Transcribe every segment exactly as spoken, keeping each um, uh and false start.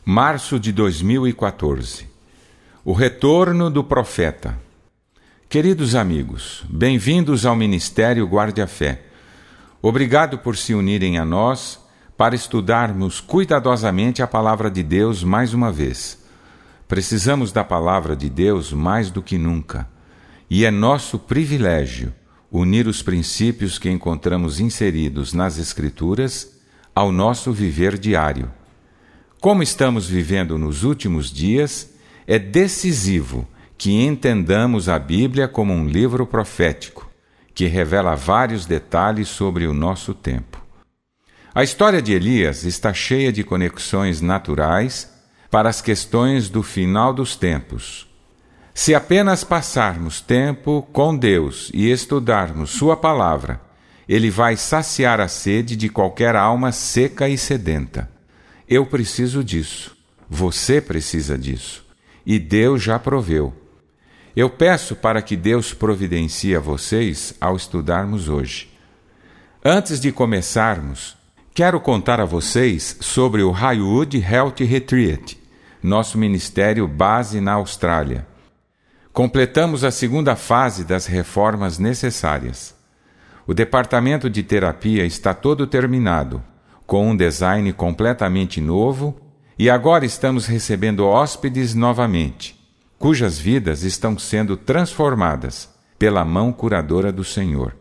Março de dois mil e quatorze. O retorno do profeta. Queridos amigos, bem-vindos ao Ministério Guarde a Fé. Obrigado por se unirem a nós para estudarmos cuidadosamente a Palavra de Deus mais uma vez. Precisamos da Palavra de Deus mais do que nunca, e é nosso privilégio unir os princípios que encontramos inseridos nas Escrituras ao nosso viver diário. Como estamos vivendo nos últimos dias, é decisivo que entendamos a Bíblia como um livro profético, que revela vários detalhes sobre o nosso tempo. A história de Elias está cheia de conexões naturais para as questões do final dos tempos. Se apenas passarmos tempo com Deus e estudarmos Sua Palavra, Ele vai saciar a sede de qualquer alma seca e sedenta. Eu preciso disso, você precisa disso, e Deus já proveu. Eu peço para que Deus providencie a vocês ao estudarmos hoje. Antes de começarmos, quero contar a vocês sobre o Highwood Health Retreat, nosso ministério base na Austrália. Completamos a segunda fase das reformas necessárias. O departamento de terapia está todo terminado, com um design completamente novo, e agora estamos recebendo hóspedes novamente, cujas vidas estão sendo transformadas pela mão curadora do Senhor.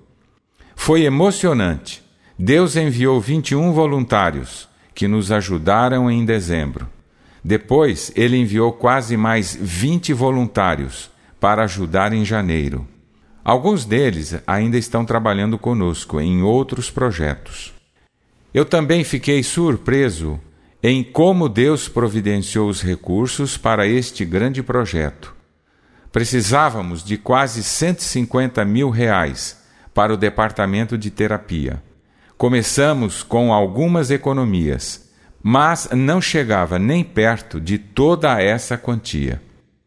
Foi emocionante. Deus enviou vinte e um voluntários que nos ajudaram em dezembro. Depois, Ele enviou quase mais vinte voluntários para ajudar em janeiro. Alguns deles ainda estão trabalhando conosco em outros projetos. Eu também fiquei surpreso em como Deus providenciou os recursos para este grande projeto. Precisávamos de quase cento e cinquenta mil reais para o departamento de terapia. Começamos com algumas economias, mas não chegava nem perto de toda essa quantia.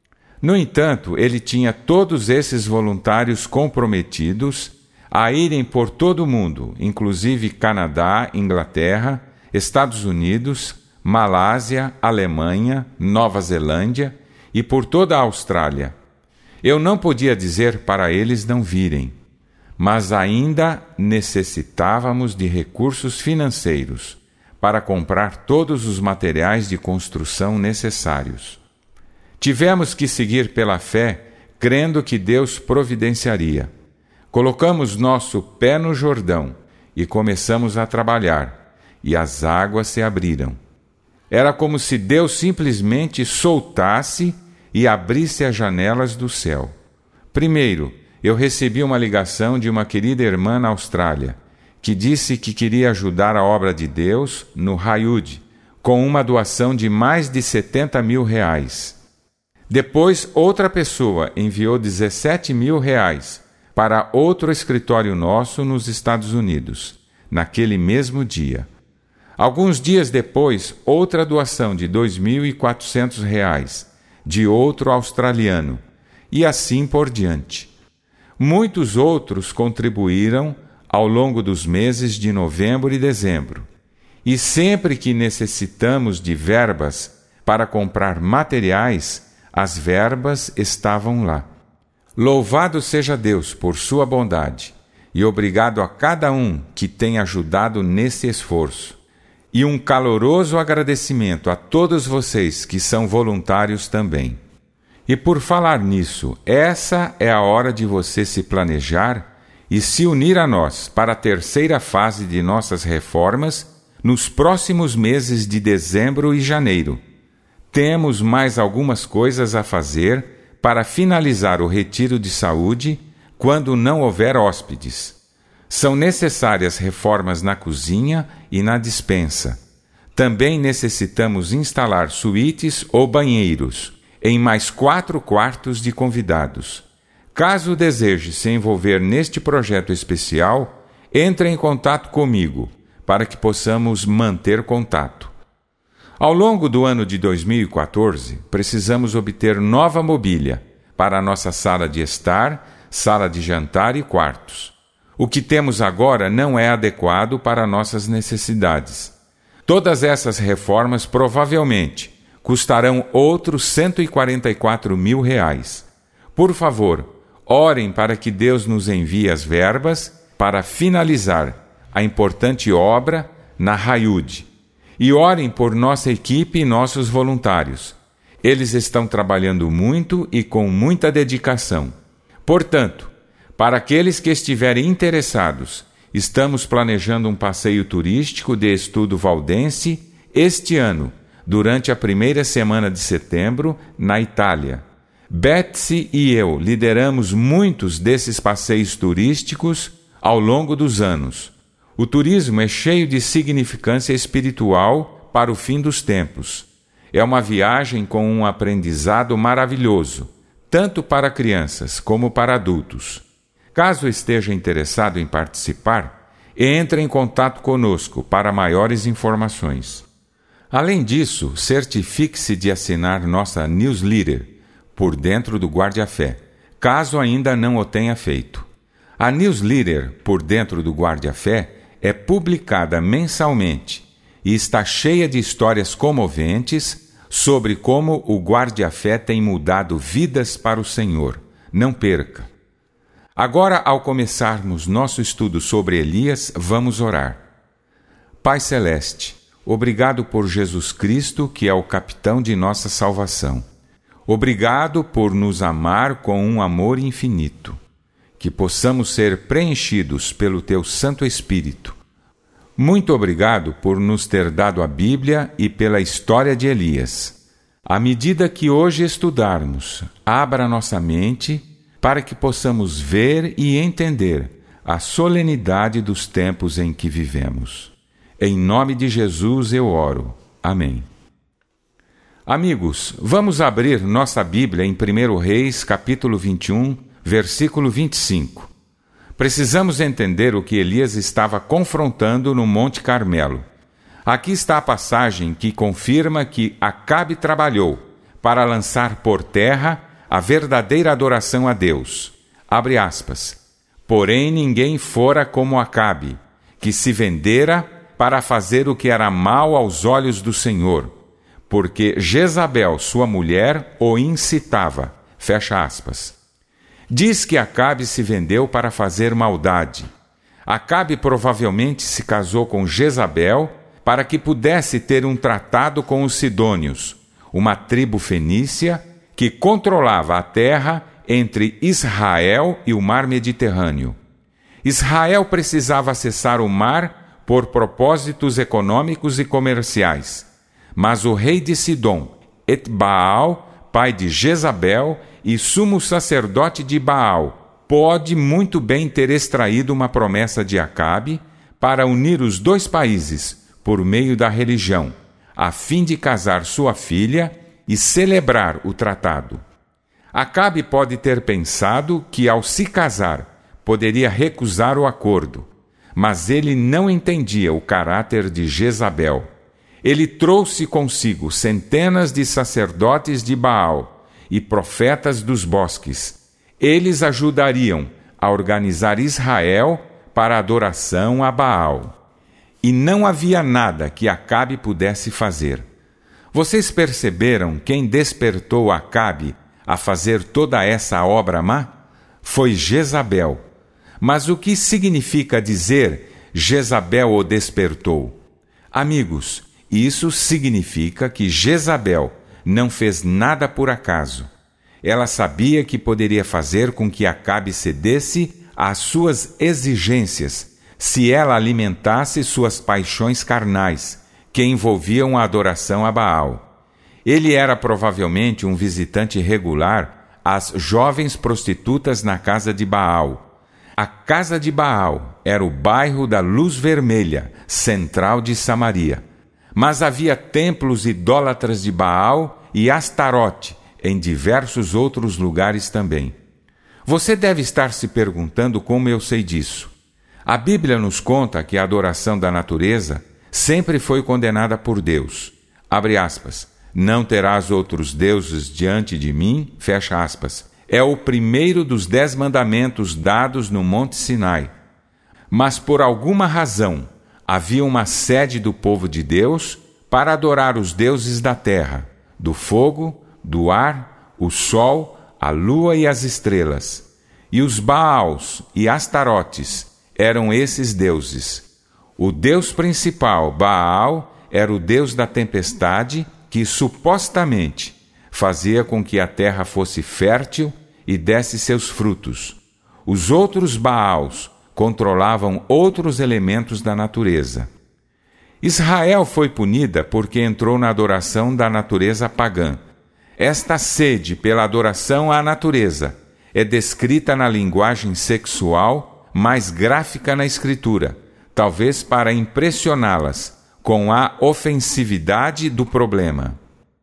No entanto, ele tinha todos esses voluntários comprometidos a irem por todo o mundo, inclusive Canadá, Inglaterra, Estados Unidos, Malásia, Alemanha, Nova Zelândia e por toda a Austrália. Eu não podia dizer para eles não virem, mas ainda necessitávamos de recursos financeiros para comprar todos os materiais de construção necessários. Tivemos que seguir pela fé, crendo que Deus providenciaria. Colocamos nosso pé no Jordão e começamos a trabalhar, e as águas se abriram. Era como se Deus simplesmente soltasse e abrisse as janelas do céu. Primeiro, eu recebi uma ligação de uma querida irmã na Austrália, que disse que queria ajudar a obra de Deus no Highwood, com uma doação de mais de setenta mil reais. Depois, outra pessoa enviou dezessete mil reais para outro escritório nosso nos Estados Unidos, naquele mesmo dia. Alguns dias depois, outra doação de dois mil e quatrocentos reais, de outro australiano, e assim por diante. Muitos outros contribuíram ao longo dos meses de novembro e dezembro, e sempre que necessitamos de verbas para comprar materiais, as verbas estavam lá. Louvado seja Deus por sua bondade, e obrigado a cada um que tem ajudado nesse esforço. E um caloroso agradecimento a todos vocês que são voluntários também. E por falar nisso, essa é a hora de você se planejar e se unir a nós para a terceira fase de nossas reformas nos próximos meses de dezembro e janeiro. Temos mais algumas coisas a fazer para finalizar o retiro de saúde quando não houver hóspedes. São necessárias reformas na cozinha e na despensa. Também necessitamos instalar suítes ou banheiros em mais quatro quartos de convidados. Caso deseje se envolver neste projeto especial, entre em contato comigo para que possamos manter contato. Ao longo do ano de dois mil e quatorze, precisamos obter nova mobília para a nossa sala de estar, sala de jantar e quartos. O que temos agora não é adequado para nossas necessidades. Todas essas reformas provavelmente custarão outros cento e quarenta e quatro mil reais. Por favor, orem para que Deus nos envie as verbas para finalizar a importante obra na Hayud. E orem por nossa equipe e nossos voluntários. Eles estão trabalhando muito e com muita dedicação. Portanto, para aqueles que estiverem interessados, estamos planejando um passeio turístico de estudo valdense este ano, durante a primeira semana de setembro, na Itália. Betsy e eu lideramos muitos desses passeios turísticos ao longo dos anos. O turismo é cheio de significância espiritual para o fim dos tempos. É uma viagem com um aprendizado maravilhoso, tanto para crianças como para adultos. Caso esteja interessado em participar, entre em contato conosco para maiores informações. Além disso, certifique-se de assinar nossa newsletter Por Dentro do Guarda-Fé, caso ainda não o tenha feito. A newsletter Por Dentro do Guarda-Fé é publicada mensalmente e está cheia de histórias comoventes sobre como o Guarda-Fé tem mudado vidas para o Senhor. Não perca! Agora, ao começarmos nosso estudo sobre Elias, vamos orar. Pai Celeste, obrigado por Jesus Cristo, que é o capitão de nossa salvação. Obrigado por nos amar com um amor infinito. Que possamos ser preenchidos pelo Teu Santo Espírito. Muito obrigado por nos ter dado a Bíblia e pela história de Elias. À medida que hoje estudarmos, abra nossa mente para que possamos ver e entender a solenidade dos tempos em que vivemos. Em nome de Jesus eu oro. Amém. Amigos, vamos abrir nossa Bíblia em primeiro Reis, capítulo vinte e um, versículo vinte e cinco. Precisamos entender o que Elias estava confrontando no Monte Carmelo. Aqui está a passagem que confirma que Acabe trabalhou para lançar por terra a verdadeira adoração a Deus. Abre aspas. Porém ninguém fora como Acabe, que se vendera para fazer o que era mal aos olhos do Senhor, porque Jezabel, sua mulher, o incitava. Fecha aspas. Diz que Acabe se vendeu para fazer maldade. Acabe provavelmente se casou com Jezabel para que pudesse ter um tratado com os sidônios, uma tribo fenícia que controlava a terra entre Israel e o mar Mediterrâneo. Israel precisava acessar o mar por propósitos econômicos e comerciais, mas o rei de Sidom, Etbaal, pai de Jezabel e sumo sacerdote de Baal, pode muito bem ter extraído uma promessa de Acabe para unir os dois países por meio da religião, a fim de casar sua filha e celebrar o tratado. Acabe pode ter pensado que, ao se casar, poderia recusar o acordo, mas ele não entendia o caráter de Jezabel. Ele trouxe consigo centenas de sacerdotes de Baal e profetas dos bosques. Eles ajudariam a organizar Israel para a adoração a Baal. E não havia nada que Acabe pudesse fazer. Vocês perceberam quem despertou Acabe a fazer toda essa obra má? Foi Jezabel. Mas o que significa dizer Jezabel o despertou? Amigos, isso significa que Jezabel não fez nada por acaso. Ela sabia que poderia fazer com que Acabe cedesse às suas exigências se ela alimentasse suas paixões carnais, que envolviam a adoração a Baal. Ele era provavelmente um visitante regular às jovens prostitutas na casa de Baal. A casa de Baal era o bairro da Luz Vermelha, central de Samaria. Mas havia templos idólatras de Baal e Astarote em diversos outros lugares também. Você deve estar se perguntando como eu sei disso. A Bíblia nos conta que a adoração da natureza sempre foi condenada por Deus. Abre aspas. Não terás outros deuses diante de mim, fecha aspas. É o primeiro dos dez mandamentos dados no Monte Sinai. Mas por alguma razão, havia uma sede do povo de Deus para adorar os deuses da terra, do fogo, do ar, o sol, a lua e as estrelas. E os Baals e Astarotes eram esses deuses. O deus principal, Baal, era o deus da tempestade, que supostamente fazia com que a terra fosse fértil e desse seus frutos. Os outros Baals controlavam outros elementos da natureza. Israel foi punida porque entrou na adoração da natureza pagã. Esta sede pela adoração à natureza é descrita na linguagem sexual mais gráfica na Escritura, talvez para impressioná-las com a ofensividade do problema.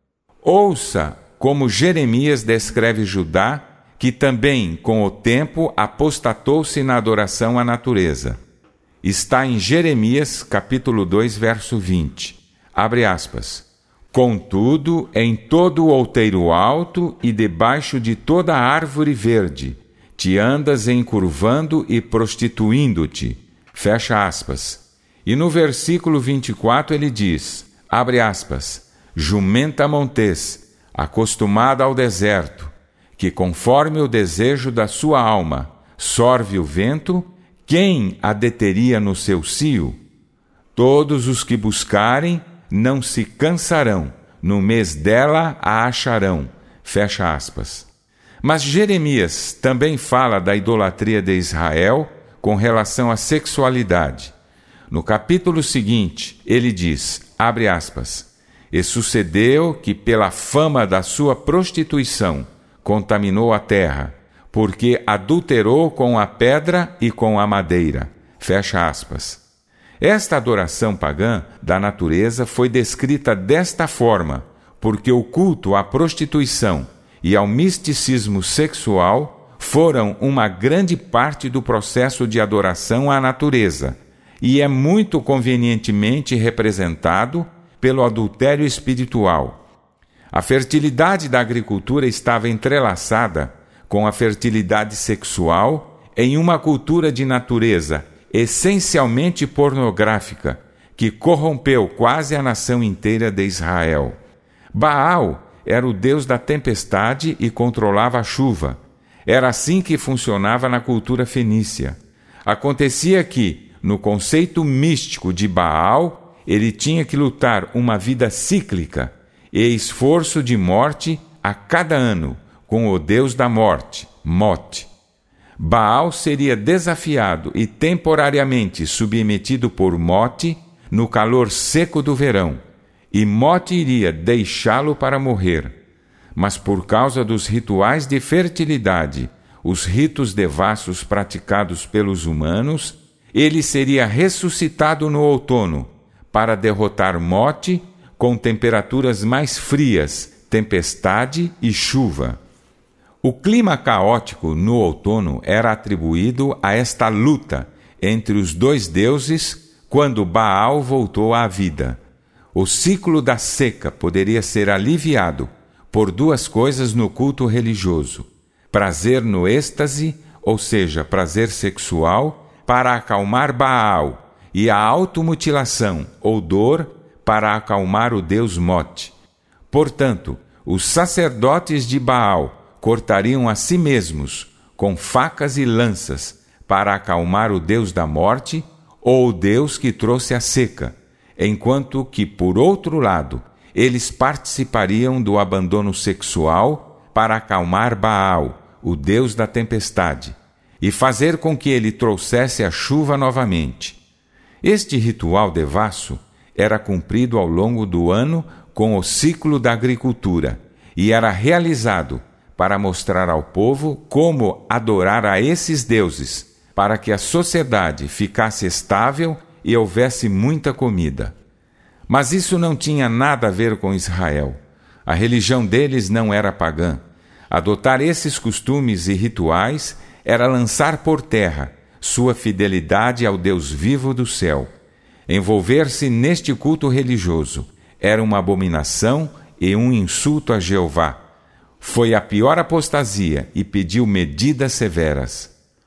Ouça como Jeremias descreve Judá, que também, com o tempo, apostatou-se na adoração à natureza. Está em Jeremias, capítulo dois, verso vinte. Abre aspas. Contudo, em todo o outeiro alto e debaixo de toda árvore verde, te andas encurvando e prostituindo-te. Fecha aspas. E no versículo vinte e quatro ele diz, abre aspas, jumenta montês, acostumada ao deserto, que conforme o desejo da sua alma sorve o vento, quem a deteria no seu cio? Todos os que buscarem não se cansarão, no mês dela a acharão. Fecha aspas. Mas Jeremias também fala da idolatria de Israel com relação à sexualidade. No capítulo seguinte, ele diz, abre aspas, e sucedeu que pela fama da sua prostituição contaminou a terra, porque adulterou com a pedra e com a madeira. Fecha aspas. Esta adoração pagã da natureza foi descrita desta forma, porque o culto à prostituição e ao misticismo sexual foram uma grande parte do processo de adoração à natureza, e é muito convenientemente representado pelo adultério espiritual. A fertilidade da agricultura estava entrelaçada com a fertilidade sexual em uma cultura de natureza essencialmente pornográfica, que corrompeu quase a nação inteira de Israel. Baal era o deus da tempestade e controlava a chuva. Era assim que funcionava na cultura fenícia. Acontecia que, no conceito místico de Baal, ele tinha que lutar uma vida cíclica e esforço de morte a cada ano com o deus da morte, Mote. Baal seria desafiado e temporariamente submetido por Mote no calor seco do verão, e Mote iria deixá-lo para morrer. Mas por causa dos rituais de fertilidade, os ritos devassos praticados pelos humanos, ele seria ressuscitado no outono para derrotar Mote com temperaturas mais frias, tempestade e chuva. O clima caótico no outono era atribuído a esta luta entre os dois deuses quando Baal voltou à vida. O ciclo da seca poderia ser aliviado por duas coisas no culto religioso: prazer no êxtase, ou seja, prazer sexual, para acalmar Baal, e a automutilação, ou dor, para acalmar o deus Mote. Portanto, os sacerdotes de Baal cortariam a si mesmos com facas e lanças para acalmar o deus da morte ou o deus que trouxe a seca, enquanto que, por outro lado, eles participariam do abandono sexual para acalmar Baal, o deus da tempestade, e fazer com que ele trouxesse a chuva novamente. Este ritual devasso era cumprido ao longo do ano com o ciclo da agricultura e era realizado para mostrar ao povo como adorar a esses deuses, para que a sociedade ficasse estável e houvesse muita comida. Mas isso não tinha nada a ver com Israel. A religião deles não era pagã. Adotar esses costumes e rituais era lançar por terra sua fidelidade ao Deus vivo do céu. Envolver-se neste culto religioso era uma abominação e um insulto a Jeová. Foi a pior apostasia e pediu medidas severas.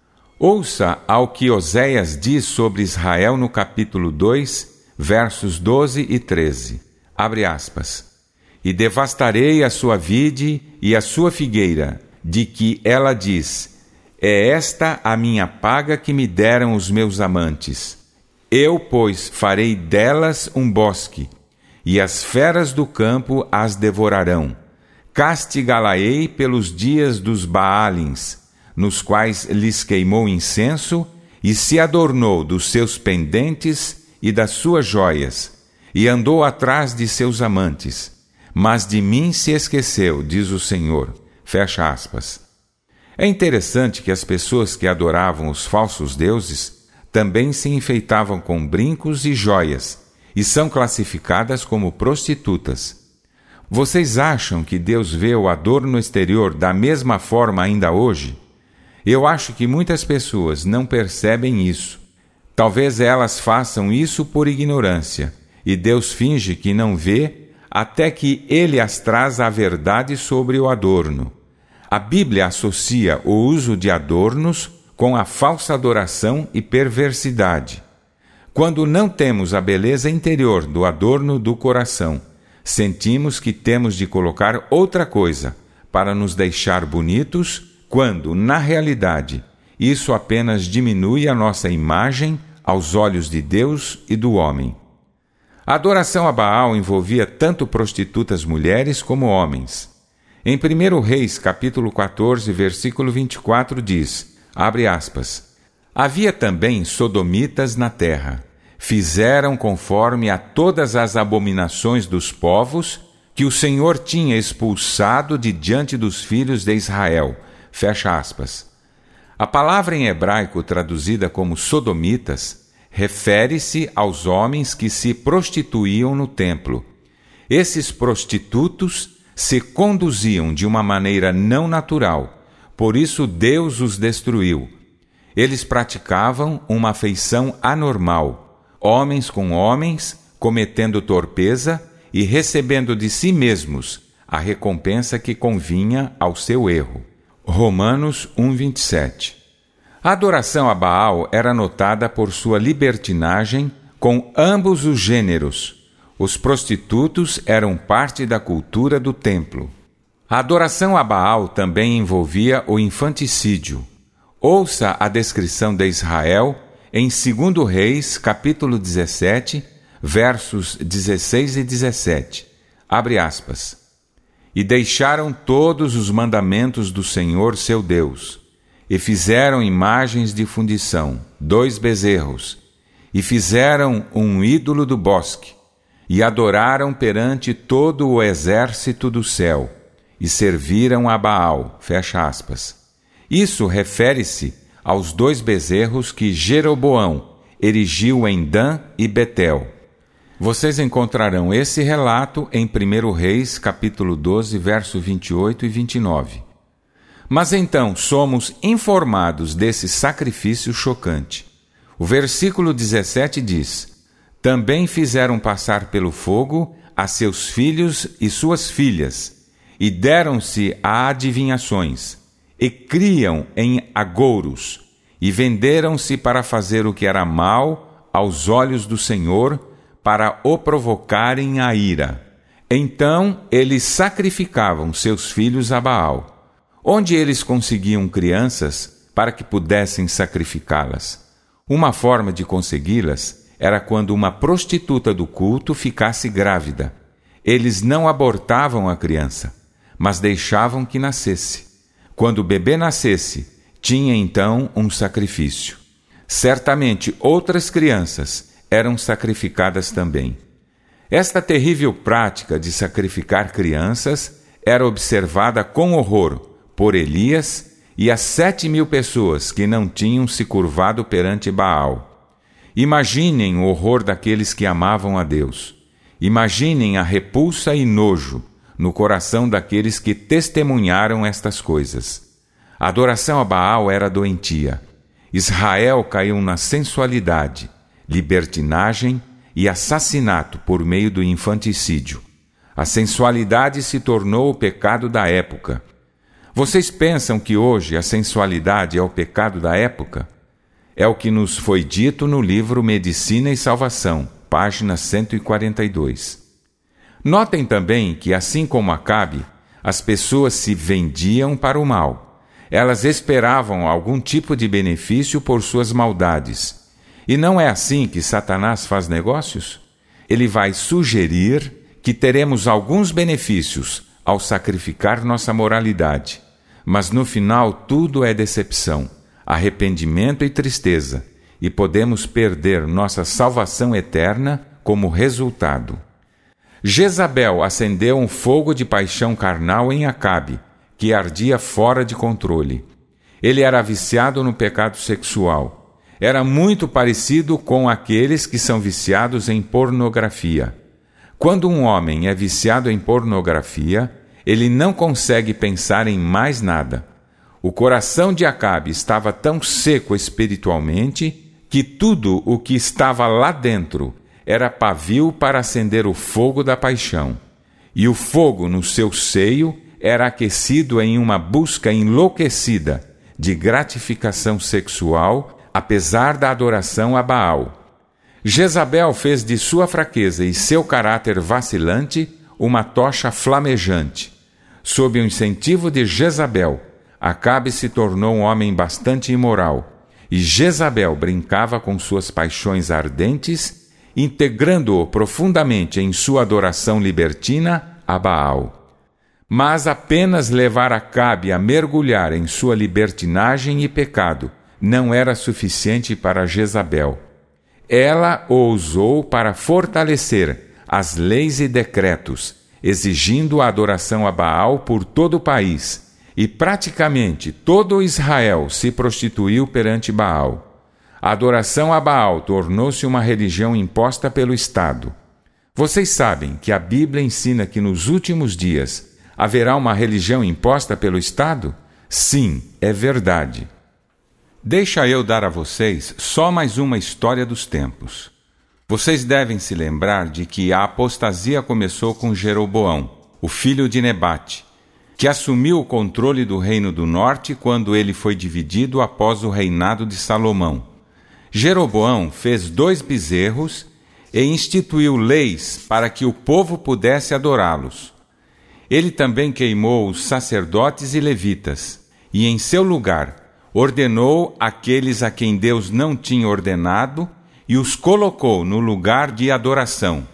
Ouça ao que Oséias diz sobre Israel no capítulo dois, versos doze e treze. Abre aspas. e devastarei a sua vide e a sua figueira, de que ela diz: é esta a minha paga que me deram os meus amantes. Eu, pois, farei delas um bosque, e as feras do campo as devorarão. Castigá-la-ei pelos dias dos Baalins, nos quais lhes queimou incenso, e se adornou dos seus pendentes e das suas joias, e andou atrás de seus amantes. Mas de mim se esqueceu, diz o Senhor. Fecha aspas. É interessante que as pessoas que adoravam os falsos deuses também se enfeitavam com brincos e joias, e são classificadas como prostitutas. Vocês acham que Deus vê o adorno exterior da mesma forma ainda hoje? Eu acho que muitas pessoas não percebem isso. Talvez elas façam isso por ignorância, e Deus finge que não vê até que Ele as traz a verdade sobre o adorno. A Bíblia associa o uso de adornos com a falsa adoração e perversidade. Quando não temos a beleza interior do adorno do coração, sentimos que temos de colocar outra coisa para nos deixar bonitos, quando, na realidade, isso apenas diminui a nossa imagem aos olhos de Deus e do homem. A adoração a Baal envolvia tanto prostitutas mulheres como homens. Em primeiro Reis, capítulo quatorze, versículo vinte e quatro, diz, abre aspas, havia também sodomitas na terra. Fizeram conforme a todas as abominações dos povos que o Senhor tinha expulsado de diante dos filhos de Israel. Fecha aspas. A palavra em hebraico traduzida como sodomitas refere-se aos homens que se prostituíam no templo. Esses prostitutos se conduziam de uma maneira não natural, por isso Deus os destruiu. Eles praticavam uma afeição anormal, homens com homens, cometendo torpeza e recebendo de si mesmos a recompensa que convinha ao seu erro. Romanos um, vinte e sete. A adoração a Baal era notada por sua libertinagem com ambos os gêneros. Os prostitutos eram parte da cultura do templo. A adoração a Baal também envolvia o infanticídio. Ouça a descrição de Israel em segundo Reis, capítulo dezessete, versos dezesseis e dezessete. Abre aspas. E deixaram todos os mandamentos do Senhor seu Deus, e fizeram imagens de fundição, dois bezerros, e fizeram um ídolo do bosque, e adoraram perante todo o exército do céu, e serviram a Baal. Fecha aspas. Isso refere-se aos dois bezerros que Jeroboão erigiu em Dan e Betel. Vocês encontrarão esse relato em primeiro Reis, capítulo doze, verso vinte e oito e vinte e nove. Mas então somos informados desse sacrifício chocante. O versículo dezessete diz: também fizeram passar pelo fogo a seus filhos e suas filhas, e deram-se a adivinhações, e criam em agouros, e venderam-se para fazer o que era mal aos olhos do Senhor, para o provocarem a ira. Então eles sacrificavam seus filhos a Baal. Onde eles conseguiam crianças para que pudessem sacrificá-las? Uma forma de consegui-las era quando uma prostituta do culto ficasse grávida. Eles não abortavam a criança, mas deixavam que nascesse. Quando o bebê nascesse, tinha então um sacrifício. Certamente outras crianças eram sacrificadas também. Esta terrível prática de sacrificar crianças era observada com horror por Elias e as sete mil pessoas que não tinham se curvado perante Baal. Imaginem o horror daqueles que amavam a Deus. Imaginem a repulsa e nojo no coração daqueles que testemunharam estas coisas. A adoração a Baal era doentia. Israel caiu na sensualidade, libertinagem e assassinato por meio do infanticídio. A sensualidade se tornou o pecado da época. Vocês pensam que hoje a sensualidade é o pecado da época? É o que nos foi dito no livro Medicina e Salvação, página cento e quarenta e dois. Notem também que, assim como Acabe, as pessoas se vendiam para o mal. Elas esperavam algum tipo de benefício por suas maldades. E não é assim que Satanás faz negócios? Ele vai sugerir que teremos alguns benefícios ao sacrificar nossa moralidade. Mas no final tudo é decepção, arrependimento e tristeza, e podemos perder nossa salvação eterna como resultado. Jezabel acendeu um fogo de paixão carnal em Acabe, que ardia fora de controle. Ele era viciado no pecado sexual. Era muito parecido com aqueles que são viciados em pornografia. Quando um homem é viciado em pornografia, ele não consegue pensar em mais nada. O coração de Acabe estava tão seco espiritualmente que tudo o que estava lá dentro era pavio para acender o fogo da paixão. E o fogo no seu seio era aquecido em uma busca enlouquecida de gratificação sexual, apesar da adoração a Baal. Jezabel fez de sua fraqueza e seu caráter vacilante uma tocha flamejante. Sob o incentivo de Jezabel, Acabe se tornou um homem bastante imoral, e Jezabel brincava com suas paixões ardentes, integrando-o profundamente em sua adoração libertina a Baal. Mas apenas levar Acabe a mergulhar em sua libertinagem e pecado não era suficiente para Jezabel. Ela o usou para fortalecer as leis e decretos, exigindo a adoração a Baal por todo o país, e praticamente todo Israel se prostituiu perante Baal. A adoração a Baal tornou-se uma religião imposta pelo Estado. Vocês sabem que a Bíblia ensina que nos últimos dias haverá uma religião imposta pelo Estado? Sim, é verdade. Deixa eu dar a vocês só mais uma história dos tempos. Vocês devem se lembrar de que a apostasia começou com Jeroboão, o filho de Nebate, que assumiu o controle do reino do norte quando ele foi dividido após o reinado de Salomão. Jeroboão fez dois bezerros e instituiu leis para que o povo pudesse adorá-los. Ele também queimou os sacerdotes e levitas, e em seu lugar ordenou aqueles a quem Deus não tinha ordenado e os colocou no lugar de adoração,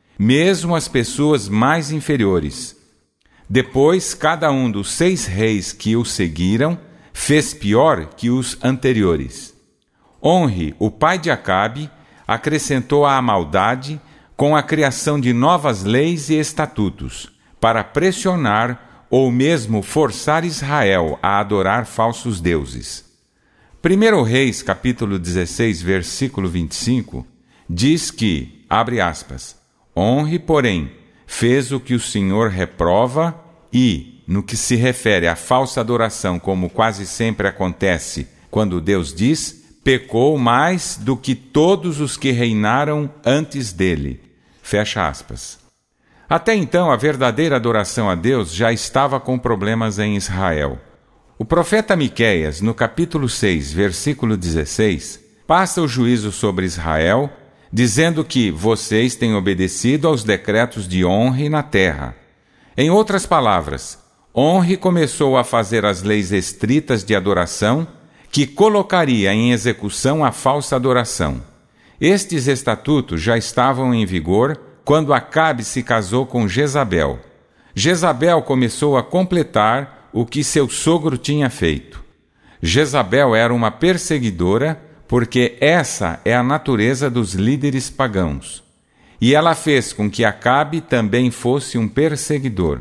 mesmo as pessoas mais inferiores. Depois, cada um dos seis reis que o seguiram fez pior que os anteriores. Onre, o pai de Acabe, acrescentou à maldade com a criação de novas leis e estatutos, para pressionar ou mesmo forçar Israel a adorar falsos deuses. primeiro Reis, capítulo dezesseis, versículo vinte e cinco, diz que, abre aspas, Onre, porém, fez o que o Senhor reprova e, no que se refere à falsa adoração, como quase sempre acontece quando Deus diz, pecou mais do que todos os que reinaram antes dele. Fecha aspas. Até então, a verdadeira adoração a Deus já estava com problemas em Israel. O profeta Miqueias, no capítulo seis, versículo dezesseis, passa o juízo sobre Israel, dizendo que vocês têm obedecido aos decretos de Onre na terra. Em outras palavras, Onre começou a fazer as leis estritas de adoração que colocaria em execução a falsa adoração. Estes estatutos já estavam em vigor quando Acabe se casou com Jezabel. Jezabel começou a completar o que seu sogro tinha feito. Jezabel era uma perseguidora, porque essa é a natureza dos líderes pagãos. E ela fez com que Acabe também fosse um perseguidor.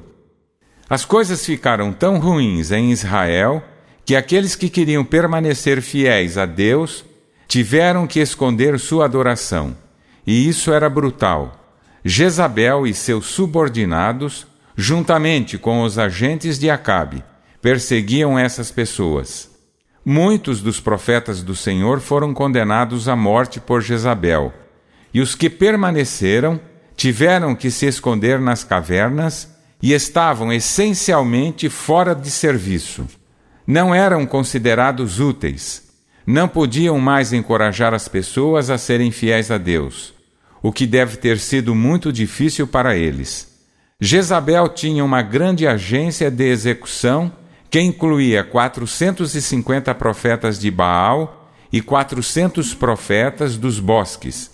As coisas ficaram tão ruins em Israel que aqueles que queriam permanecer fiéis a Deus tiveram que esconder sua adoração. E isso era brutal. Jezabel e seus subordinados, juntamente com os agentes de Acabe, perseguiam essas pessoas. Muitos dos profetas do Senhor foram condenados à morte por Jezabel, e os que permaneceram tiveram que se esconder nas cavernas e estavam essencialmente fora de serviço. Não eram considerados úteis. Não podiam mais encorajar as pessoas a serem fiéis a Deus, o que deve ter sido muito difícil para eles. Jezabel tinha uma grande agência de execução que incluía quatrocentos e cinquenta profetas de Baal e quatrocentos profetas dos bosques.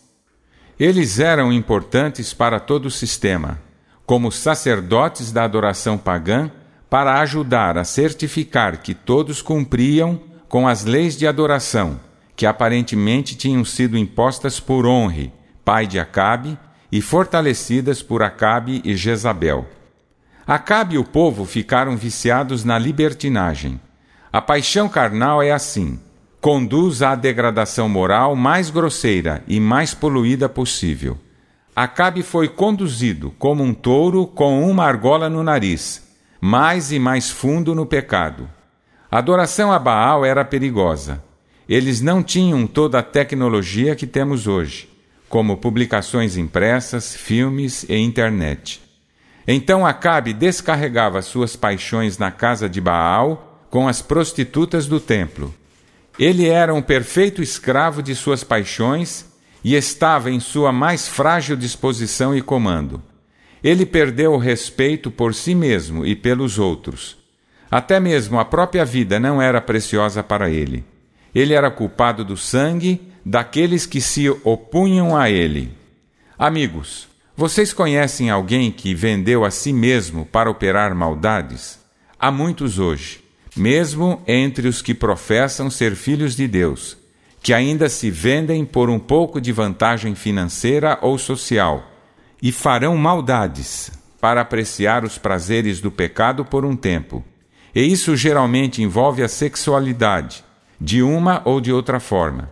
Eles eram importantes para todo o sistema, como sacerdotes da adoração pagã, para ajudar a certificar que todos cumpriam com as leis de adoração, que aparentemente tinham sido impostas por Onre, pai de Acabe, e fortalecidas por Acabe e Jezabel. Acabe e o povo ficaram viciados na libertinagem. A paixão carnal é assim, conduz à degradação moral mais grosseira e mais poluída possível. Acabe foi conduzido como um touro com uma argola no nariz, mais e mais fundo no pecado. A adoração a Baal era perigosa. Eles não tinham toda a tecnologia que temos hoje, como publicações impressas, filmes e internet. Então Acabe descarregava suas paixões na casa de Baal com as prostitutas do templo. Ele era um perfeito escravo de suas paixões e estava em sua mais frágil disposição e comando. Ele perdeu o respeito por si mesmo e pelos outros. Até mesmo a própria vida não era preciosa para ele. Ele era culpado do sangue daqueles que se opunham a ele. Amigos, vocês conhecem alguém que vendeu a si mesmo para operar maldades? Há muitos hoje, mesmo entre os que professam ser filhos de Deus, que ainda se vendem por um pouco de vantagem financeira ou social, e farão maldades para apreciar os prazeres do pecado por um tempo. E isso geralmente envolve a sexualidade, de uma ou de outra forma.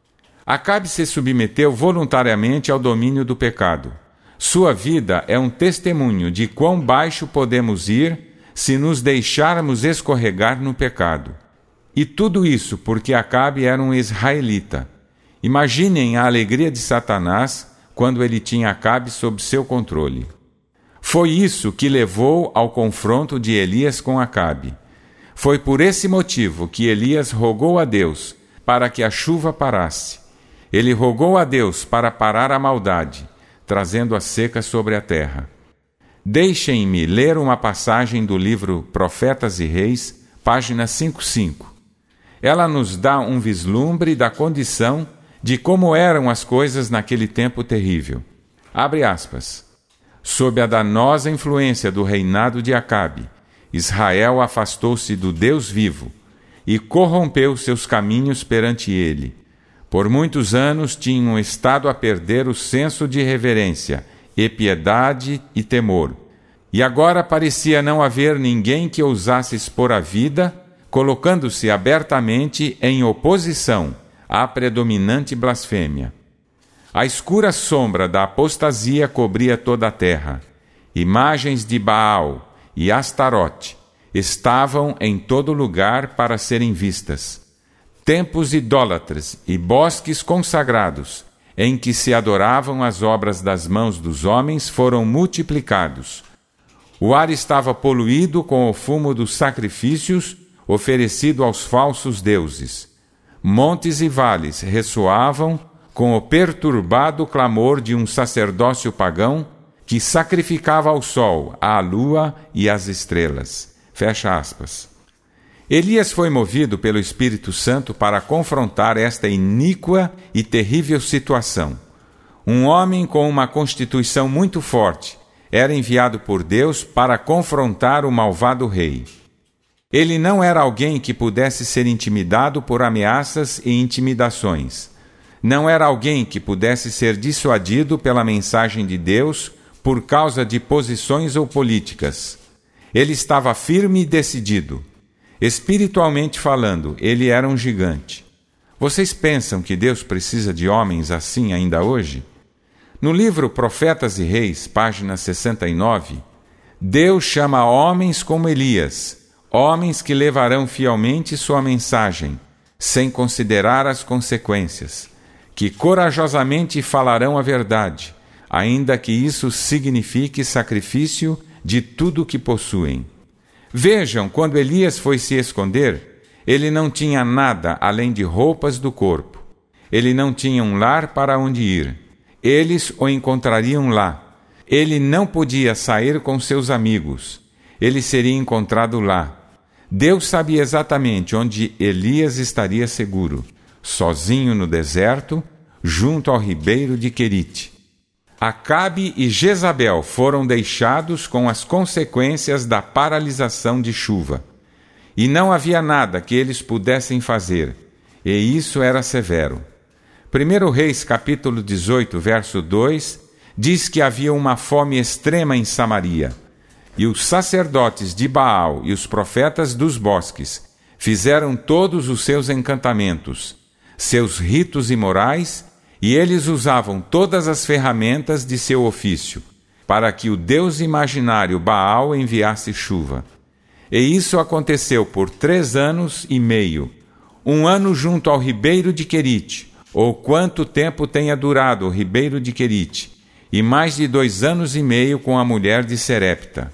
Acabe se submeteu voluntariamente ao domínio do pecado. Sua vida é um testemunho de quão baixo podemos ir se nos deixarmos escorregar no pecado. E tudo isso porque Acabe era um israelita. Imaginem a alegria de Satanás quando ele tinha Acabe sob seu controle. Foi isso que levou ao confronto de Elias com Acabe. Foi por esse motivo que Elias rogou a Deus para que a chuva parasse. Ele rogou a Deus para parar a maldade, trazendo a seca sobre a terra. Deixem-me ler uma passagem do livro Profetas e Reis, página cinquenta e cinco. Ela nos dá um vislumbre da condição de como eram as coisas naquele tempo terrível. Abre aspas. Sob a danosa influência do reinado de Acabe, Israel afastou-se do Deus vivo e corrompeu seus caminhos perante ele. Por muitos anos tinham estado a perder o senso de reverência, e piedade e temor. E agora parecia não haver ninguém que ousasse expor a vida, colocando-se abertamente em oposição à predominante blasfêmia. A escura sombra da apostasia cobria toda a terra. Imagens de Baal e Astarote estavam em todo lugar para serem vistas. Templos idólatras e bosques consagrados, em que se adoravam as obras das mãos dos homens, foram multiplicados. O ar estava poluído com o fumo dos sacrifícios oferecido aos falsos deuses. Montes e vales ressoavam com o perturbado clamor de um sacerdócio pagão que sacrificava ao sol, à lua e às estrelas. Fecha aspas. Elias foi movido pelo Espírito Santo para confrontar esta iníqua e terrível situação. Um homem com uma constituição muito forte era enviado por Deus para confrontar o malvado rei. Ele não era alguém que pudesse ser intimidado por ameaças e intimidações. Não era alguém que pudesse ser dissuadido pela mensagem de Deus por causa de posições ou políticas. Ele estava firme e decidido. Espiritualmente falando, ele era um gigante. Vocês pensam que Deus precisa de homens assim ainda hoje? No livro Profetas e Reis, página sessenta e nove, Deus chama homens como Elias, homens que levarão fielmente sua mensagem, sem considerar as consequências, que corajosamente falarão a verdade, ainda que isso signifique sacrifício de tudo o que possuem. Vejam, quando Elias foi se esconder, ele não tinha nada além de roupas do corpo. Ele não tinha um lar para onde ir. Eles o encontrariam lá. Ele não podia sair com seus amigos. Ele seria encontrado lá. Deus sabia exatamente onde Elias estaria seguro, sozinho no deserto, junto ao ribeiro de Querite. Acabe e Jezabel foram deixados com as consequências da paralisação de chuva. E não havia nada que eles pudessem fazer, e isso era severo. primeiro Reis, capítulo dezoito, verso dois, diz que havia uma fome extrema em Samaria, e os sacerdotes de Baal e os profetas dos bosques fizeram todos os seus encantamentos, seus ritos imorais, e eles usavam todas as ferramentas de seu ofício, para que o deus imaginário Baal enviasse chuva. E isso aconteceu por três anos e meio, um ano junto ao ribeiro de Querite, ou quanto tempo tenha durado o ribeiro de Querite, e mais de dois anos e meio com a mulher de Serepta.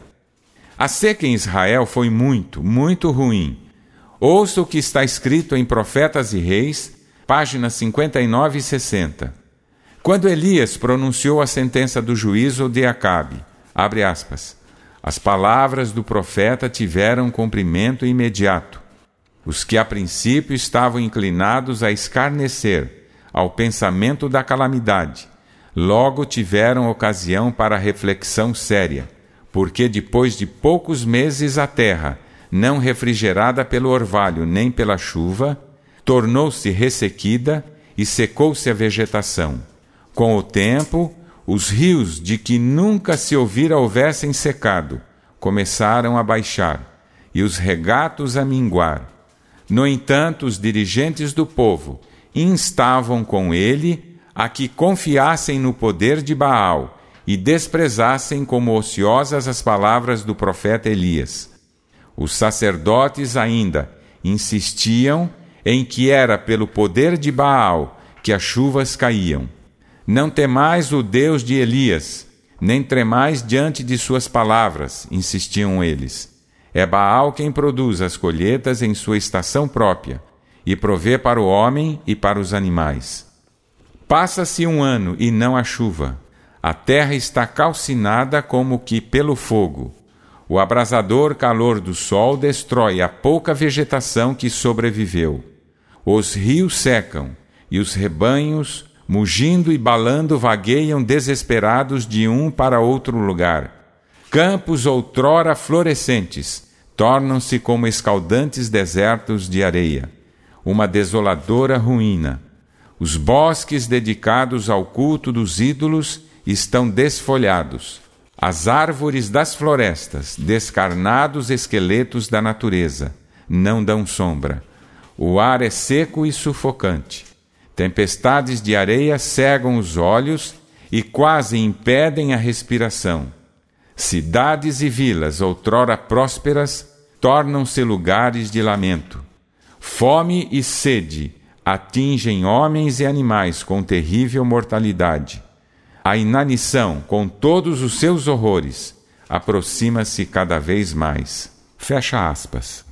A seca em Israel foi muito, muito ruim. Ouça o que está escrito em Profetas e Reis, páginas cinquenta e nove e sessenta. Quando Elias pronunciou a sentença do juízo de Acabe, abre aspas, as palavras do profeta tiveram cumprimento imediato. Os que a princípio estavam inclinados a escarnecer ao pensamento da calamidade, logo tiveram ocasião para reflexão séria, porque depois de poucos meses a terra, não refrigerada pelo orvalho nem pela chuva, tornou-se ressequida e secou-se a vegetação. Com o tempo, os rios de que nunca se ouvira houvessem secado, começaram a baixar, e os regatos a minguar. No entanto, os dirigentes do povo instavam com ele a que confiassem no poder de Baal e desprezassem como ociosas as palavras do profeta Elias. Os sacerdotes ainda insistiam em que era pelo poder de Baal que as chuvas caíam. Não temais o Deus de Elias, nem tremais diante de suas palavras, insistiam eles. É Baal quem produz as colheitas em sua estação própria, e provê para o homem e para os animais. Passa-se um ano e não há chuva. A terra está calcinada como que pelo fogo. O abrasador calor do sol destrói a pouca vegetação que sobreviveu. Os rios secam, e os rebanhos, mugindo e balando, vagueiam desesperados de um para outro lugar. Campos outrora florescentes tornam-se como escaldantes desertos de areia, uma desoladora ruína. Os bosques dedicados ao culto dos ídolos estão desfolhados. As árvores das florestas, descarnados esqueletos da natureza, não dão sombra. O ar é seco e sufocante. Tempestades de areia cegam os olhos e quase impedem a respiração. Cidades e vilas, outrora prósperas, tornam-se lugares de lamento. Fome e sede atingem homens e animais com terrível mortalidade. A inanição, com todos os seus horrores, aproxima-se cada vez mais. Fecha aspas.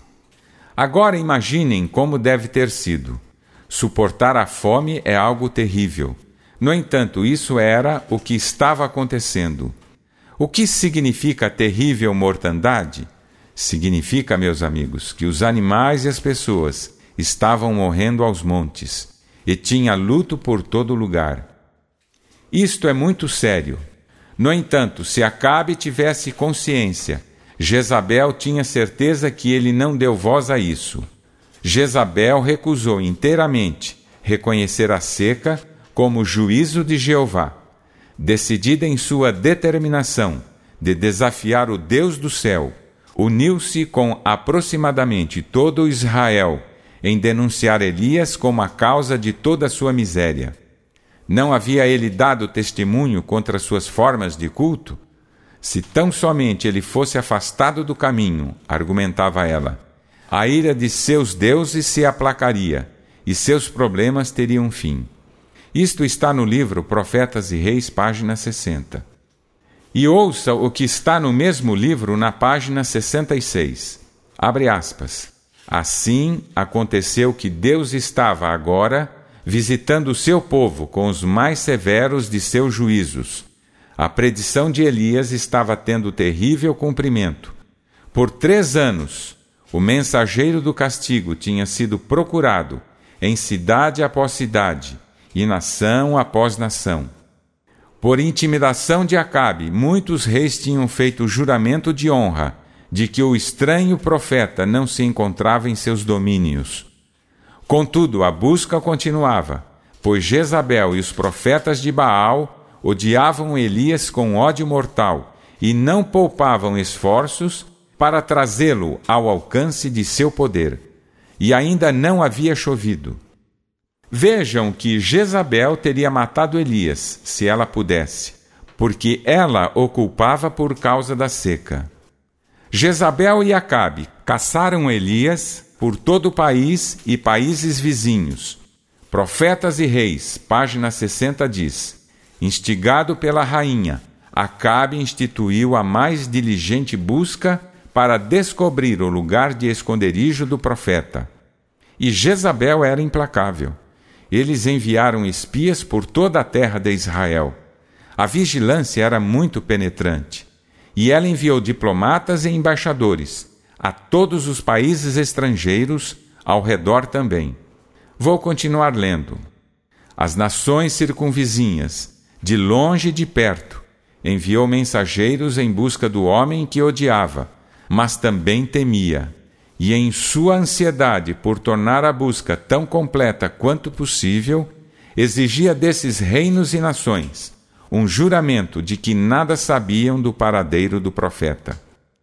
Agora imaginem como deve ter sido. Suportar a fome é algo terrível. No entanto, isso era o que estava acontecendo. O que significa a terrível mortandade? Significa, meus amigos, que os animais e as pessoas estavam morrendo aos montes, e tinha luto por todo lugar. Isto é muito sério. No entanto, se Acabe tivesse consciência, Jezabel tinha certeza que ele não deu voz a isso. Jezabel recusou inteiramente reconhecer a seca como juízo de Jeová. Decidida em sua determinação de desafiar o Deus do céu, uniu-se com aproximadamente todo Israel em denunciar Elias como a causa de toda a sua miséria. Não havia ele dado testemunho contra suas formas de culto? Se tão somente ele fosse afastado do caminho, argumentava ela, a ira de seus deuses se aplacaria e seus problemas teriam fim. Isto está no livro Profetas e Reis, página sessenta. E ouça o que está no mesmo livro na página sessenta e seis. Abre aspas. Assim aconteceu que Deus estava agora visitando o seu povo com os mais severos de seus juízos, A predição de Elias estava tendo terrível cumprimento. Por três anos, o mensageiro do castigo tinha sido procurado em cidade após cidade e nação após nação. Por intimidação de Acabe, muitos reis tinham feito juramento de honra de que o estranho profeta não se encontrava em seus domínios. Contudo, a busca continuava, pois Jezabel e os profetas de Baal odiavam Elias com ódio mortal e não poupavam esforços para trazê-lo ao alcance de seu poder. E ainda não havia chovido. Vejam que Jezabel teria matado Elias, se ela pudesse, porque ela o culpava por causa da seca. Jezabel e Acabe caçaram Elias por todo o país e países vizinhos. Profetas e Reis, página sessenta diz: instigado pela rainha, Acabe instituiu a mais diligente busca para descobrir o lugar de esconderijo do profeta. E Jezabel era implacável. Eles enviaram espias por toda a terra de Israel. A vigilância era muito penetrante. E ela enviou diplomatas e embaixadores a todos os países estrangeiros ao redor também. Vou continuar lendo. As nações circunvizinhas, de longe e de perto, enviou mensageiros em busca do homem que odiava, mas também temia, e em sua ansiedade por tornar a busca tão completa quanto possível, exigia desses reinos e nações um juramento de que nada sabiam do paradeiro do profeta.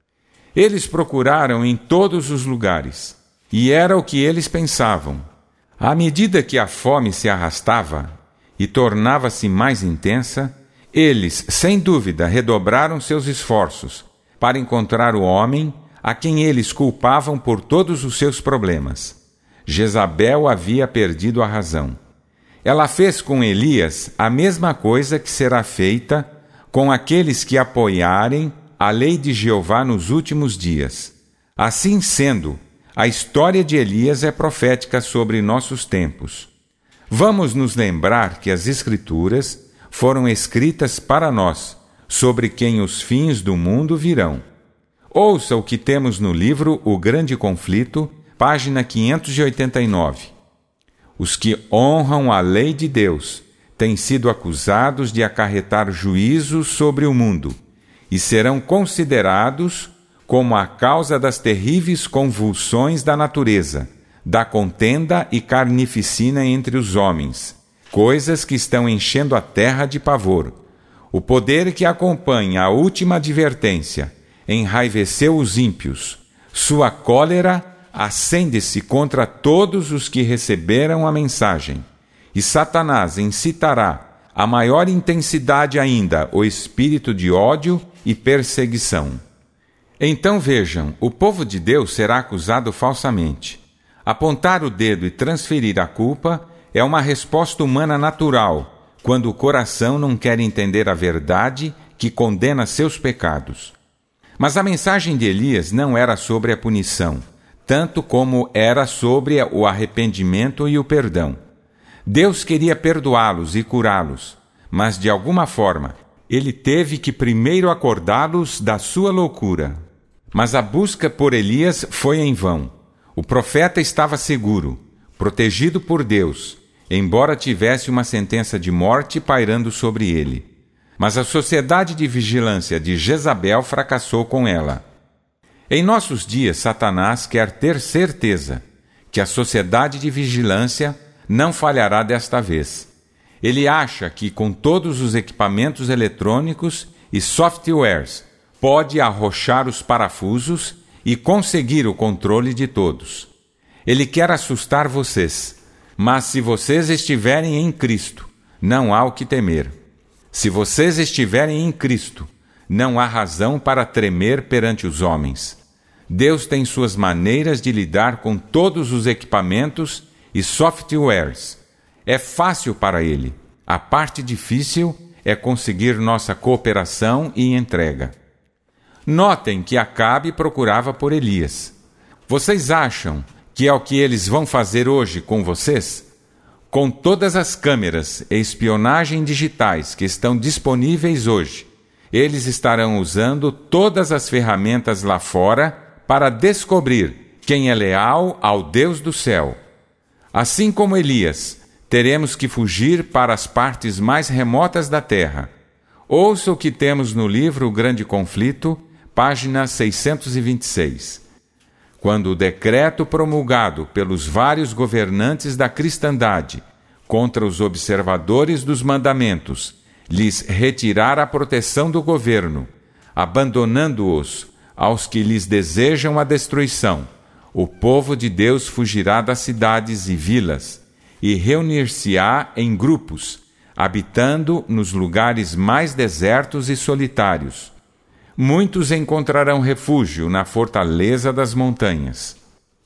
Eles procuraram em todos os lugares, e era o que eles pensavam. À medida que a fome se arrastava e tornava-se mais intensa, eles, sem dúvida, redobraram seus esforços para encontrar o homem a quem eles culpavam por todos os seus problemas. Jezabel havia perdido a razão. Ela fez com Elias a mesma coisa que será feita com aqueles que apoiarem a lei de Jeová nos últimos dias. Assim sendo, a história de Elias é profética sobre nossos tempos. Vamos nos lembrar que as Escrituras foram escritas para nós, sobre quem os fins do mundo virão. Ouça o que temos no livro O Grande Conflito, página quinhentos e oitenta e nove. Os que honram a lei de Deus têm sido acusados de acarretar juízo sobre o mundo e serão considerados como a causa das terríveis convulsões da natureza, da contenda e carnificina entre os homens, coisas que estão enchendo a terra de pavor. O poder que acompanha a última advertência enraiveceu os ímpios. Sua cólera acende-se contra todos os que receberam a mensagem. E Satanás incitará a maior intensidade ainda o espírito de ódio e perseguição. Então vejam, o povo de Deus será acusado falsamente. Apontar o dedo e transferir a culpa é uma resposta humana natural, quando o coração não quer entender a verdade que condena seus pecados. Mas a mensagem de Elias não era sobre a punição, tanto como era sobre o arrependimento e o perdão. Deus queria perdoá-los e curá-los, mas de alguma forma, ele teve que primeiro acordá-los da sua loucura. Mas a busca por Elias foi em vão. O profeta estava seguro, protegido por Deus, embora tivesse uma sentença de morte pairando sobre ele. Mas a sociedade de vigilância de Jezabel fracassou com ela. Em nossos dias, Satanás quer ter certeza que a sociedade de vigilância não falhará desta vez. Ele acha que, com todos os equipamentos eletrônicos e softwares, pode arrochar os parafusos e conseguir o controle de todos. Ele quer assustar vocês, mas se vocês estiverem em Cristo, não há o que temer. Se vocês estiverem em Cristo, não há razão para tremer perante os homens. Deus tem suas maneiras de lidar com todos os equipamentos e softwares. É fácil para Ele. A parte difícil é conseguir nossa cooperação e entrega. Notem que Acabe procurava por Elias. Vocês acham que é o que eles vão fazer hoje com vocês? Com todas as câmeras e espionagem digitais que estão disponíveis hoje, Eles estarão usando todas as ferramentas lá fora para descobrir quem é leal ao Deus do céu. Assim como Elias, teremos que fugir para as partes mais remotas da terra. Ouça o que temos no livro O Grande Conflito, página seiscentos e vinte e seis. Quando o decreto promulgado pelos vários governantes da cristandade contra os observadores dos mandamentos lhes retirar a proteção do governo, abandonando-os aos que lhes desejam a destruição, o povo de Deus fugirá das cidades e vilas e reunir-se-á em grupos, habitando nos lugares mais desertos e solitários. Muitos encontrarão refúgio na fortaleza das montanhas.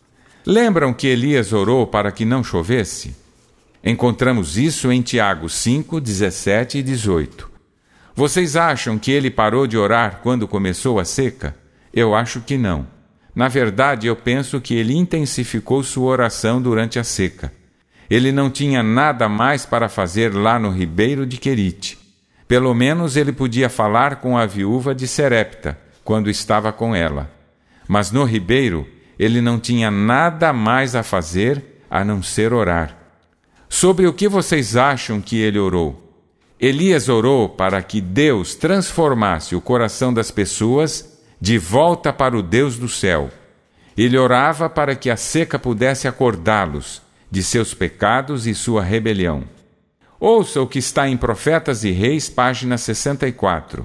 Lembram que Elias orou para que não chovesse? Encontramos isso em Tiago cinco, dezessete e dezoito. Vocês acham que ele parou de orar quando começou a seca? Eu acho que não. Na verdade, eu penso que ele intensificou sua oração durante a seca. Ele não tinha nada mais para fazer lá no ribeiro de Querite. Pelo menos ele podia falar com a viúva de Serepta, quando estava com ela. Mas no ribeiro, ele não tinha nada mais a fazer a não ser orar. Sobre o que vocês acham que ele orou? Elias orou para que Deus transformasse o coração das pessoas de volta para o Deus do céu. Ele orava para que a seca pudesse acordá-los de seus pecados e sua rebelião. Ouça o que está em Profetas e Reis, página sessenta e quatro.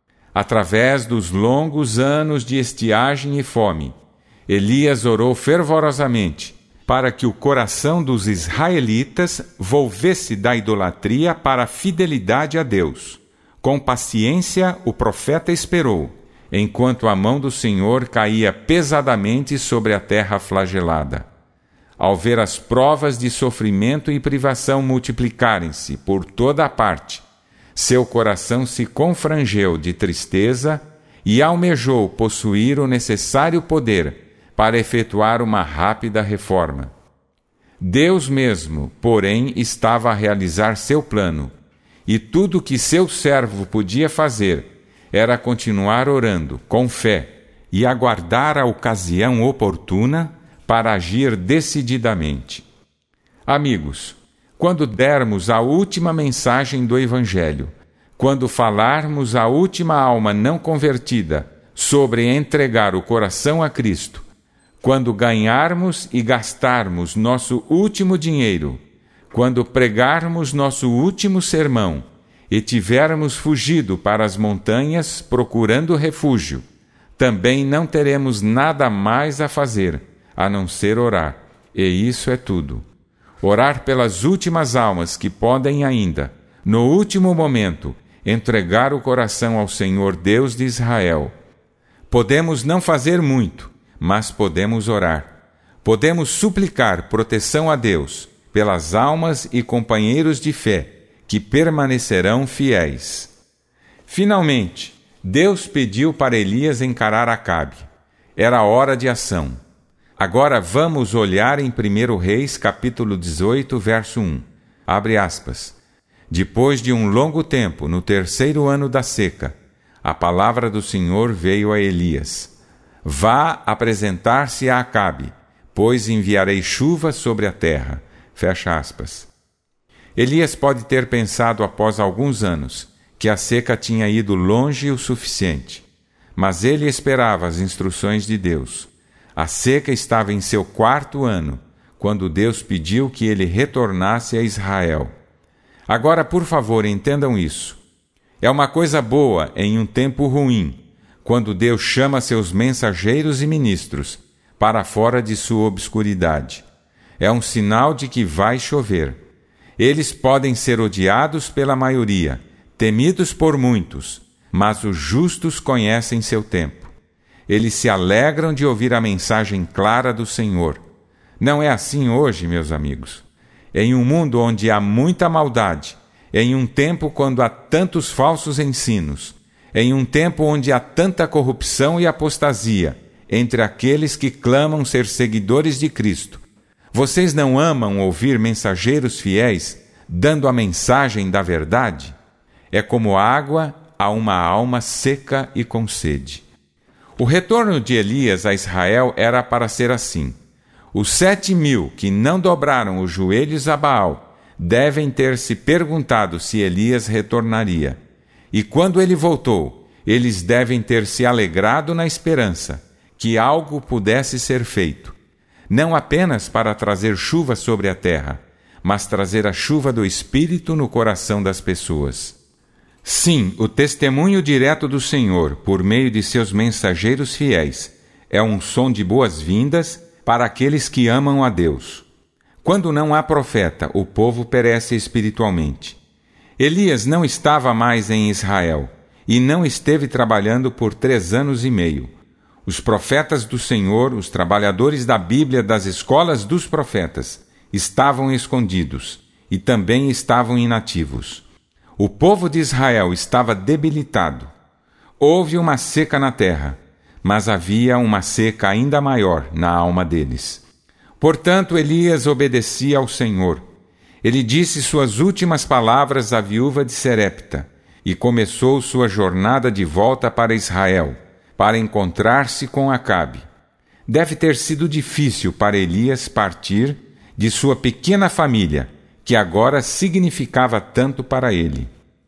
Através dos longos anos de estiagem e fome, Elias orou fervorosamente para que o coração dos israelitas volvesse da idolatria para a fidelidade a Deus. Com paciência, o profeta esperou, enquanto a mão do Senhor caía pesadamente sobre a terra flagelada. Ao ver as provas de sofrimento e privação multiplicarem-se por toda a parte, seu coração se confrangeu de tristeza e almejou possuir o necessário poder para efetuar uma rápida reforma. Deus mesmo, porém, estava a realizar seu plano, e tudo o que seu servo podia fazer era continuar orando com fé e aguardar a ocasião oportuna para agir decididamente. Amigos, quando dermos a última mensagem do Evangelho, quando falarmos à última alma não convertida sobre entregar o coração a Cristo, quando ganharmos e gastarmos nosso último dinheiro, quando pregarmos nosso último sermão e tivermos fugido para as montanhas procurando refúgio, também não teremos nada mais a fazer a não ser orar, e isso é tudo. Orar pelas últimas almas que podem ainda, no último momento, entregar o coração ao Senhor Deus de Israel. Podemos não fazer muito, mas podemos orar. Podemos suplicar proteção a Deus pelas almas e companheiros de fé que permanecerão fiéis. Finalmente, Deus pediu para Elias encarar Acabe. Era hora de ação. Agora vamos olhar em primeiro Reis, capítulo dezoito, verso um. Abre aspas. Depois de um longo tempo, no terceiro ano da seca, a palavra do Senhor veio a Elias. Vá apresentar-se a Acabe, pois enviarei chuva sobre a terra. Fecha aspas. Elias pode ter pensado após alguns anos que a seca tinha ido longe o suficiente, mas ele esperava as instruções de Deus. A seca estava em seu quarto ano, quando Deus pediu que ele retornasse a Israel. Agora, por favor, entendam isso. É uma coisa boa em um tempo ruim, quando Deus chama seus mensageiros e ministros para fora de sua obscuridade. É um sinal de que vai chover. Eles podem ser odiados pela maioria, temidos por muitos, mas os justos conhecem seu tempo. Eles se alegram de ouvir a mensagem clara do Senhor. Não é assim hoje, meus amigos. Em um mundo onde há muita maldade, em um tempo quando há tantos falsos ensinos, em um tempo onde há tanta corrupção e apostasia entre aqueles que clamam ser seguidores de Cristo, vocês não amam ouvir mensageiros fiéis dando a mensagem da verdade? É como água a uma alma seca e com sede. O retorno de Elias a Israel era para ser assim. Os sete mil que não dobraram os joelhos a Baal devem ter se perguntado se Elias retornaria. E quando ele voltou, eles devem ter se alegrado na esperança que algo pudesse ser feito, não apenas para trazer chuva sobre a terra, mas trazer a chuva do Espírito no coração das pessoas. Sim, o testemunho direto do Senhor, por meio de seus mensageiros fiéis, é um som de boas-vindas para aqueles que amam a Deus. Quando não há profeta, o povo perece espiritualmente. Elias não estava mais em Israel e não esteve trabalhando por três anos e meio. Os profetas do Senhor, os trabalhadores da Bíblia das escolas dos profetas, estavam escondidos e também estavam inativos. O povo de Israel estava debilitado. Houve uma seca na terra, mas havia uma seca ainda maior na alma deles. Portanto, Elias obedecia ao Senhor. Ele disse suas últimas palavras à viúva de Serepta e começou sua jornada de volta para Israel, para encontrar-se com Acabe. Deve ter sido difícil para Elias partir de sua pequena família, que agora significava tanto para ele.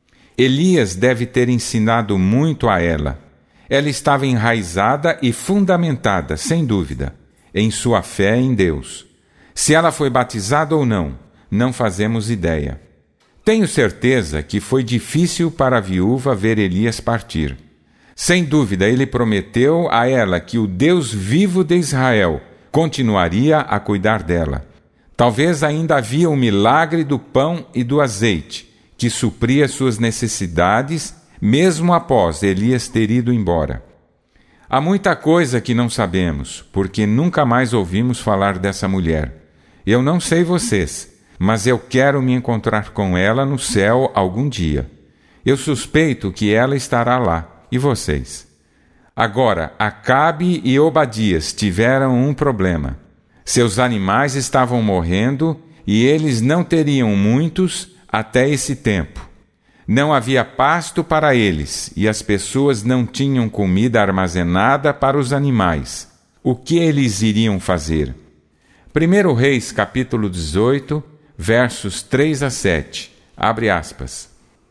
Elias deve ter ensinado muito a ela. Ela estava enraizada e fundamentada, sem dúvida, em sua fé em Deus. Se ela foi batizada ou não, não fazemos ideia. Tenho certeza que foi difícil para a viúva ver Elias partir. Sem dúvida, ele prometeu a ela que o Deus vivo de Israel continuaria a cuidar dela. Talvez ainda havia o milagre do pão e do azeite, que supria suas necessidades, mesmo após Elias ter ido embora. Há muita coisa que não sabemos, porque nunca mais ouvimos falar dessa mulher. Eu não sei vocês, mas eu quero me encontrar com ela no céu algum dia. Eu suspeito que ela estará lá. E vocês? Agora, Acabe e Obadias tiveram um problema. Seus animais estavam morrendo e eles não teriam muitos até esse tempo. Não havia pasto para eles e as pessoas não tinham comida armazenada para os animais. O que eles iriam fazer? primeiro Reis, capítulo dezoito, versos três a sete. Abre aspas.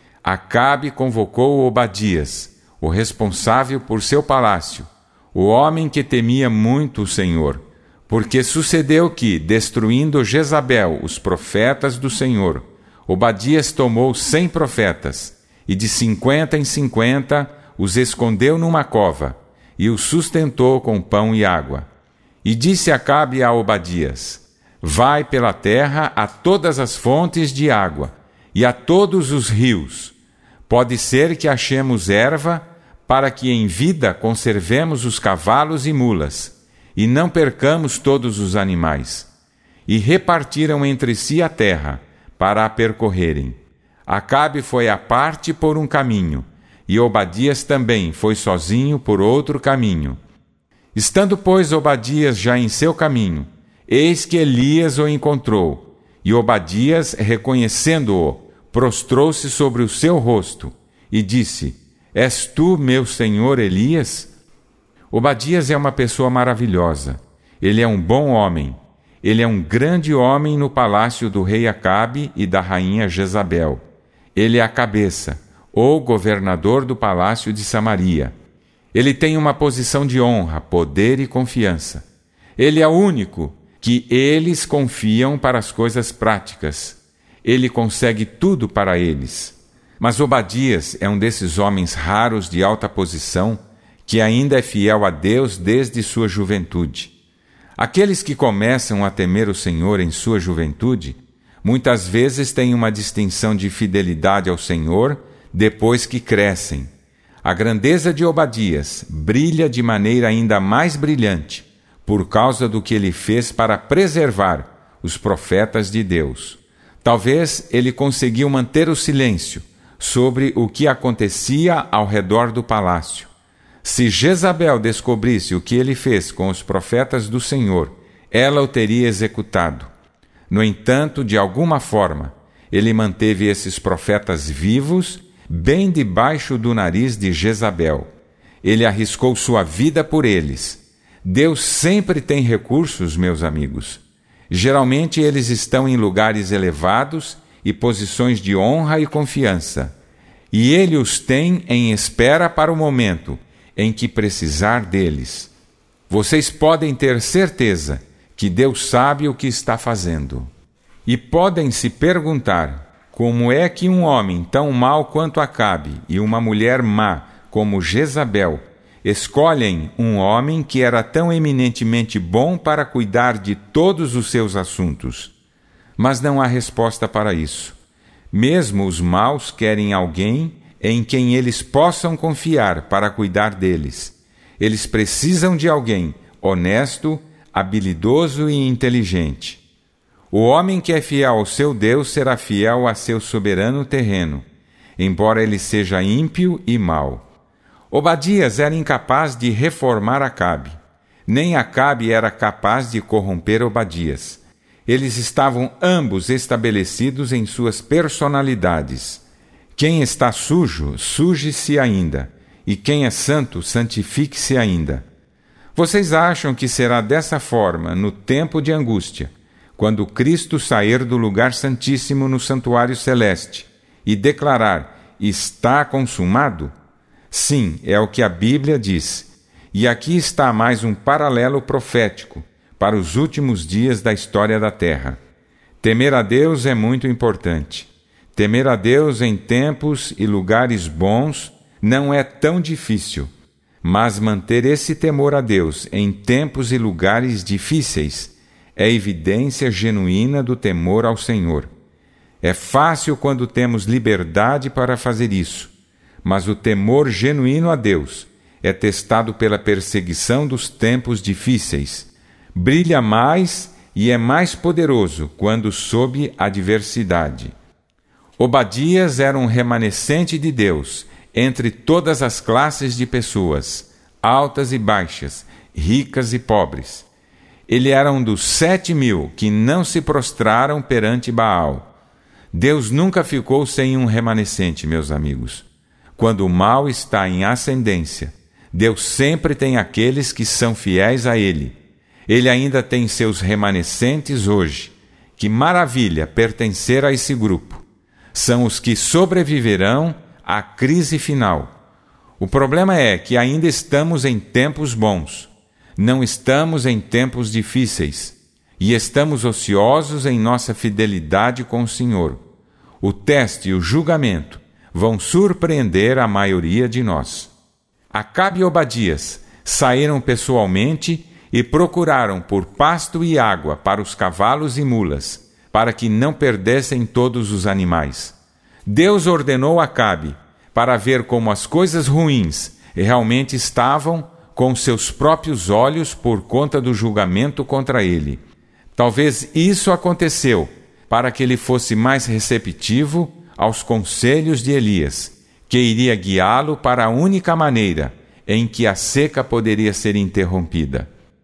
Acabe convocou Obadias, o responsável por seu palácio, o homem que temia muito o Senhor, porque sucedeu que, destruindo Jezabel, os profetas do Senhor, Obadias tomou cem profetas, e de cinquenta em cinquenta os escondeu numa cova, e os sustentou com pão e água. E disse Acabe a Obadias, vai pela terra a todas as fontes de água, e a todos os rios. Pode ser que achemos erva, para que em vida conservemos os cavalos e mulas, e não percamos todos os animais. E repartiram entre si a terra, para a percorrerem. Acabe foi à parte por um caminho, e Obadias também foi sozinho por outro caminho. Estando, pois, Obadias já em seu caminho, eis que Elias o encontrou, e Obadias, reconhecendo-o, prostrou-se sobre o seu rosto, e disse, és tu, meu senhor Elias? Obadias é uma pessoa maravilhosa. Ele é um bom homem. Ele é um grande homem no palácio do rei Acabe e da rainha Jezabel. Ele é a cabeça, ou governador do palácio de Samaria. Ele tem uma posição de honra, poder e confiança. Ele é o único que eles confiam para as coisas práticas. Ele consegue tudo para eles. Mas Obadias é um desses homens raros de alta posição que ainda é fiel a Deus desde sua juventude. Aqueles que começam a temer o Senhor em sua juventude, muitas vezes têm uma distinção de fidelidade ao Senhor depois que crescem. A grandeza de Obadias brilha de maneira ainda mais brilhante por causa do que ele fez para preservar os profetas de Deus. Talvez ele conseguiu manter o silêncio sobre o que acontecia ao redor do palácio. Se Jezabel descobrisse o que ele fez com os profetas do Senhor, ela o teria executado. No entanto, de alguma forma, ele manteve esses profetas vivos, bem debaixo do nariz de Jezabel. Ele arriscou sua vida por eles. Deus sempre tem recursos, meus amigos. Geralmente eles estão em lugares elevados e posições de honra e confiança. E Ele os tem em espera para o momento em que precisar deles. Vocês podem ter certeza que Deus sabe o que está fazendo. E podem se perguntar como é que um homem tão mau quanto Acabe e uma mulher má como Jezabel escolhem um homem que era tão eminentemente bom para cuidar de todos os seus assuntos. Mas não há resposta para isso. Mesmo os maus querem alguém em quem eles possam confiar para cuidar deles. Eles precisam de alguém honesto, habilidoso e inteligente. O homem que é fiel ao seu Deus será fiel a seu soberano terreno, embora ele seja ímpio e mau. Obadias era incapaz de reformar Acabe. Nem Acabe era capaz de corromper Obadias. Eles estavam ambos estabelecidos em suas personalidades. Quem está sujo, suje-se ainda, e quem é santo, santifique-se ainda. Vocês acham que será dessa forma no tempo de angústia, quando Cristo sair do lugar santíssimo no santuário celeste e declarar: está consumado? Sim, é o que a Bíblia diz. E aqui está mais um paralelo profético para os últimos dias da história da Terra. Temer a Deus é muito importante. Temer a Deus em tempos e lugares bons não é tão difícil, mas manter esse temor a Deus em tempos e lugares difíceis é evidência genuína do temor ao Senhor. É fácil quando temos liberdade para fazer isso, mas o temor genuíno a Deus é testado pela perseguição dos tempos difíceis. Brilha mais e é mais poderoso quando sob adversidade. Obadias era um remanescente de Deus entre todas as classes de pessoas, altas e baixas, ricas e pobres. Ele era um dos sete mil que não se prostraram perante Baal. Deus nunca ficou sem um remanescente, meus amigos. Quando o mal está em ascendência, Deus sempre tem aqueles que são fiéis a Ele. Ele ainda tem seus remanescentes hoje. Que maravilha pertencer a esse grupo. São os que sobreviverão à crise final. O problema é que ainda estamos em tempos bons. Não estamos em tempos difíceis. E estamos ociosos em nossa fidelidade com o Senhor. O teste e o julgamento vão surpreender a maioria de nós. Acabe e Obadias saíram pessoalmente e procuraram por pasto e água para os cavalos e mulas, para que não perdessem todos os animais. Deus ordenou a Acabe para ver como as coisas ruins realmente estavam com seus próprios olhos por conta do julgamento contra ele. Talvez isso aconteceu para que ele fosse mais receptivo aos conselhos de Elias, que iria guiá-lo para a única maneira em que a seca poderia ser interrompida.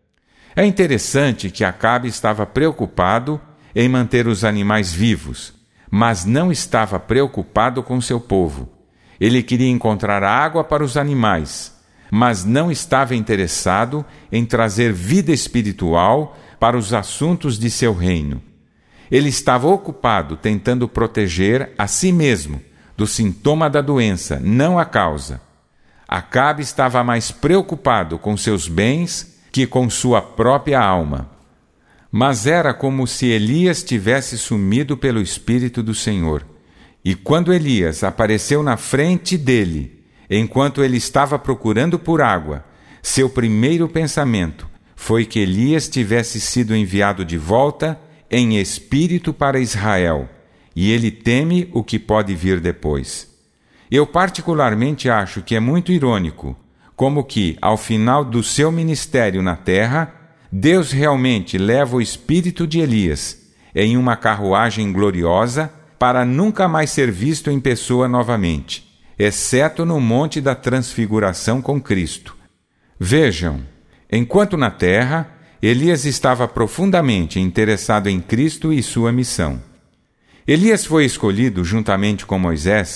É interessante que Acabe estava preocupado em manter os animais vivos, mas não estava preocupado com seu povo. Ele queria encontrar água para os animais, mas não estava interessado em trazer vida espiritual para os assuntos de seu reino. Ele estava ocupado tentando proteger a si mesmo do sintoma da doença, não a causa. Acabe estava mais preocupado com seus bens que com sua própria alma. Mas era como se Elias tivesse sumido pelo Espírito do Senhor. E quando Elias apareceu na frente dele, enquanto ele estava procurando por água, seu primeiro pensamento foi que Elias tivesse sido enviado de volta em espírito para Israel, e ele teme o que pode vir depois. Eu particularmente acho que é muito irônico, como que, ao final do seu ministério na terra, Deus realmente leva o espírito de Elias em uma carruagem gloriosa para nunca mais ser visto em pessoa novamente, exceto no Monte da Transfiguração com Cristo. Vejam, enquanto na terra, Elias estava profundamente interessado em Cristo e sua missão. Elias foi escolhido, juntamente com Moisés,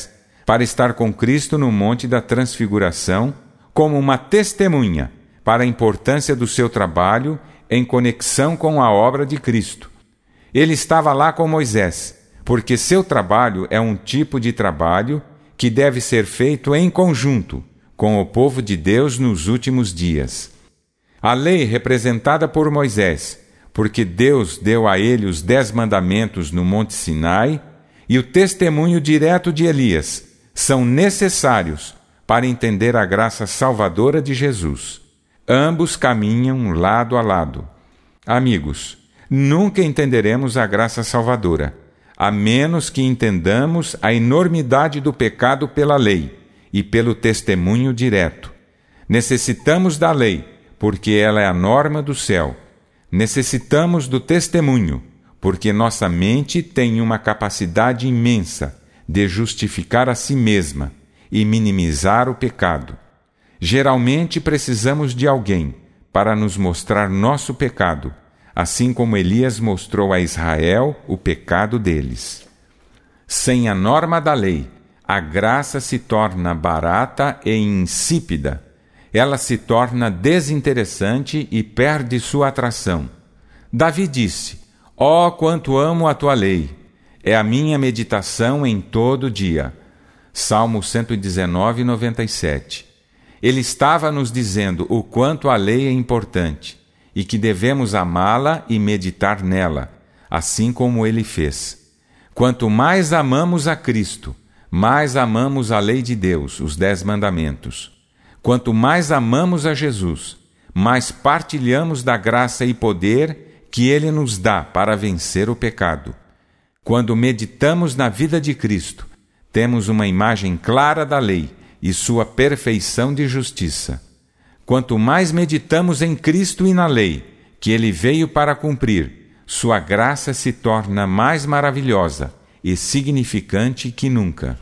para estar com Cristo no Monte da Transfiguração, como uma testemunha para a importância do seu trabalho em conexão com a obra de Cristo. Ele estava lá com Moisés, porque seu trabalho é um tipo de trabalho que deve ser feito em conjunto com o povo de Deus nos últimos dias. A lei representada por Moisés, porque Deus deu a ele os dez mandamentos no Monte Sinai, e o testemunho direto de Elias, são necessários para entender a graça salvadora de Jesus. Ambos caminham lado a lado. Amigos, nunca entenderemos a graça salvadora, a menos que entendamos a enormidade do pecado pela lei e pelo testemunho direto. Necessitamos da lei, porque ela é a norma do céu. Necessitamos do testemunho, porque nossa mente tem uma capacidade imensa de justificar a si mesma e minimizar o pecado. Geralmente precisamos de alguém para nos mostrar nosso pecado, assim como Elias mostrou a Israel o pecado deles. Sem a norma da lei, a graça se torna barata e insípida. Ela se torna desinteressante e perde sua atração. Davi disse: "Ó, oh, quanto amo a tua lei! É a minha meditação em todo dia." Salmo cento e dezenove, noventa e sete. Ele estava nos dizendo o quanto a lei é importante e que devemos amá-la e meditar nela, assim como ele fez. Quanto mais amamos a Cristo, mais amamos a lei de Deus, os dez mandamentos. Quanto mais amamos a Jesus, mais partilhamos da graça e poder que Ele nos dá para vencer o pecado. Quando meditamos na vida de Cristo, temos uma imagem clara da lei e sua perfeição de justiça. Quanto mais meditamos em Cristo e na lei, que Ele veio para cumprir, sua graça se torna mais maravilhosa e significante que nunca.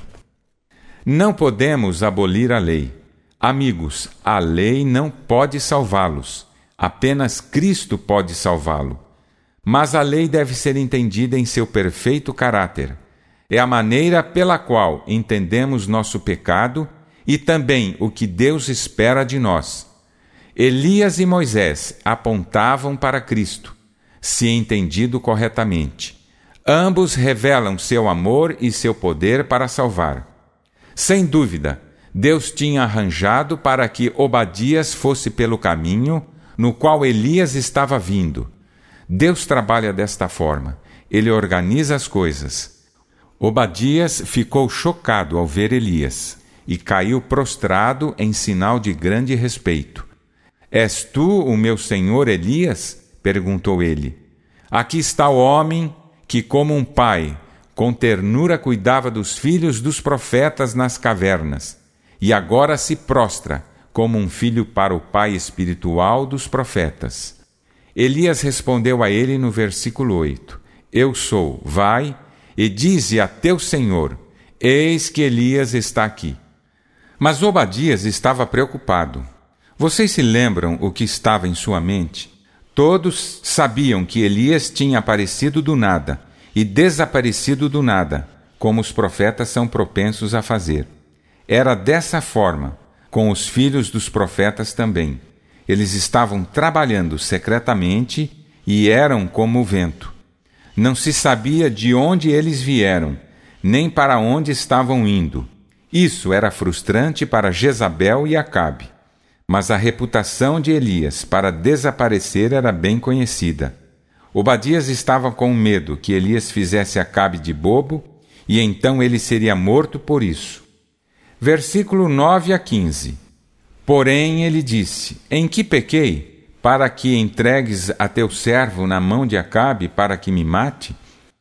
Não podemos abolir a lei. Amigos, a lei não pode salvá-los. Apenas Cristo pode salvá-lo. Mas a lei deve ser entendida em seu perfeito caráter. É a maneira pela qual entendemos nosso pecado e também o que Deus espera de nós. Elias e Moisés apontavam para Cristo, se entendido corretamente. Ambos revelam seu amor e seu poder para salvar. Sem dúvida, Deus tinha arranjado para que Obadias fosse pelo caminho no qual Elias estava vindo. Deus trabalha desta forma. Ele organiza as coisas. Obadias ficou chocado ao ver Elias e caiu prostrado em sinal de grande respeito. "És tu o meu senhor Elias?" perguntou ele. "Aqui está o homem que, como um pai, com ternura cuidava dos filhos dos profetas nas cavernas, e agora se prostra como um filho para o pai espiritual dos profetas." Elias respondeu a ele no versículo oito: "Eu sou, vai e dize a teu senhor, eis que Elias está aqui." Mas Obadias estava preocupado. Vocês se lembram o que estava em sua mente? Todos sabiam que Elias tinha aparecido do nada e desaparecido do nada, como os profetas são propensos a fazer. Era dessa forma com os filhos dos profetas também. Eles estavam trabalhando secretamente e eram como o vento. Não se sabia de onde eles vieram, nem para onde estavam indo. Isso era frustrante para Jezabel e Acabe. Mas a reputação de Elias para desaparecer era bem conhecida. Obadias estava com medo que Elias fizesse Acabe de bobo, e então ele seria morto por isso. Versículo nove a quinze. Porém ele disse: "Em que pequei, para que entregues a teu servo na mão de Acabe para que me mate?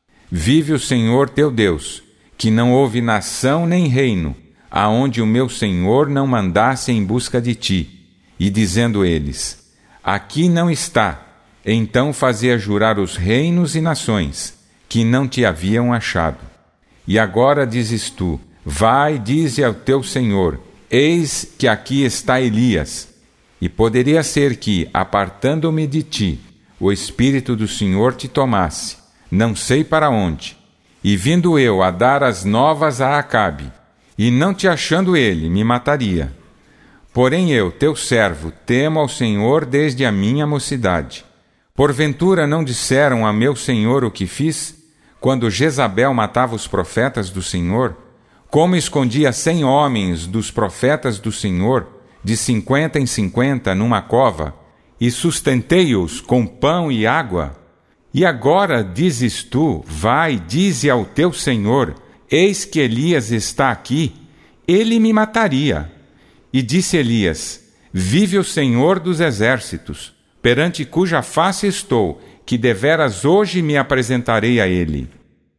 Vive o Senhor teu Deus, que não houve nação nem reino, aonde o meu Senhor não mandasse em busca de ti." E dizendo eles: "Aqui não está", então fazia jurar os reinos e nações, que não te haviam achado. E agora dizes tu: "Vai, dize ao teu Senhor, eis que aqui está Elias." E poderia ser que, apartando-me de ti, o Espírito do Senhor te tomasse, não sei para onde, e vindo eu a dar as novas a Acabe, e não te achando ele, me mataria. Porém eu, teu servo, temo ao Senhor desde a minha mocidade. Porventura não disseram a meu senhor o que fiz, quando Jezabel matava os profetas do Senhor? Como escondia cem homens dos profetas do Senhor, de cinquenta em cinquenta, numa cova, e sustentei-os com pão e água? E agora dizes tu, vai, dize ao teu senhor, eis que Elias está aqui, ele me mataria. E disse Elias, vive o Senhor dos exércitos, perante cuja face estou, que deveras hoje me apresentarei a ele.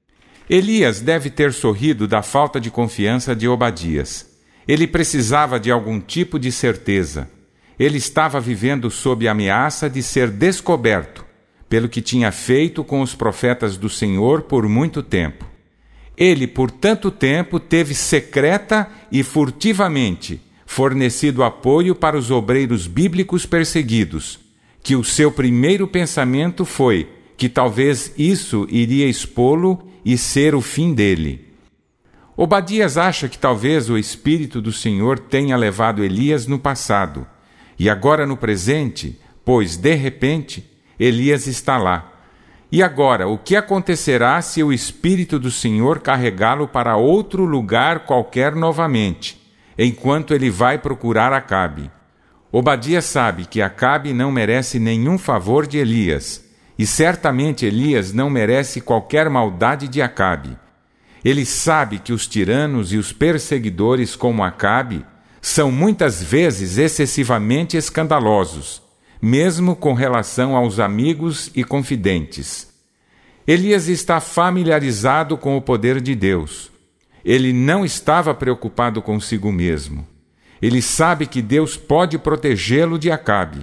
Elias deve ter sorrido da falta de confiança de Obadias. Ele precisava de algum tipo de certeza. Ele estava vivendo sob a ameaça de ser descoberto, pelo que tinha feito com os profetas do Senhor por muito tempo. Ele, por tanto tempo, teve secreta e furtivamente fornecido apoio para os obreiros bíblicos perseguidos, que o seu primeiro pensamento foi que talvez isso iria expô-lo e ser o fim dele. Obadias acha que talvez o Espírito do Senhor tenha levado Elias no passado, e agora no presente, pois, de repente, Elias está lá. E agora, o que acontecerá se o Espírito do Senhor carregá-lo para outro lugar qualquer novamente, enquanto ele vai procurar Acabe? Obadias sabe que Acabe não merece nenhum favor de Elias, e certamente Elias não merece qualquer maldade de Acabe. Ele sabe que os tiranos e os perseguidores como Acabe são muitas vezes excessivamente escandalosos, mesmo com relação aos amigos e confidentes. Elias está familiarizado com o poder de Deus. Ele não estava preocupado consigo mesmo. Ele sabe que Deus pode protegê-lo de Acabe.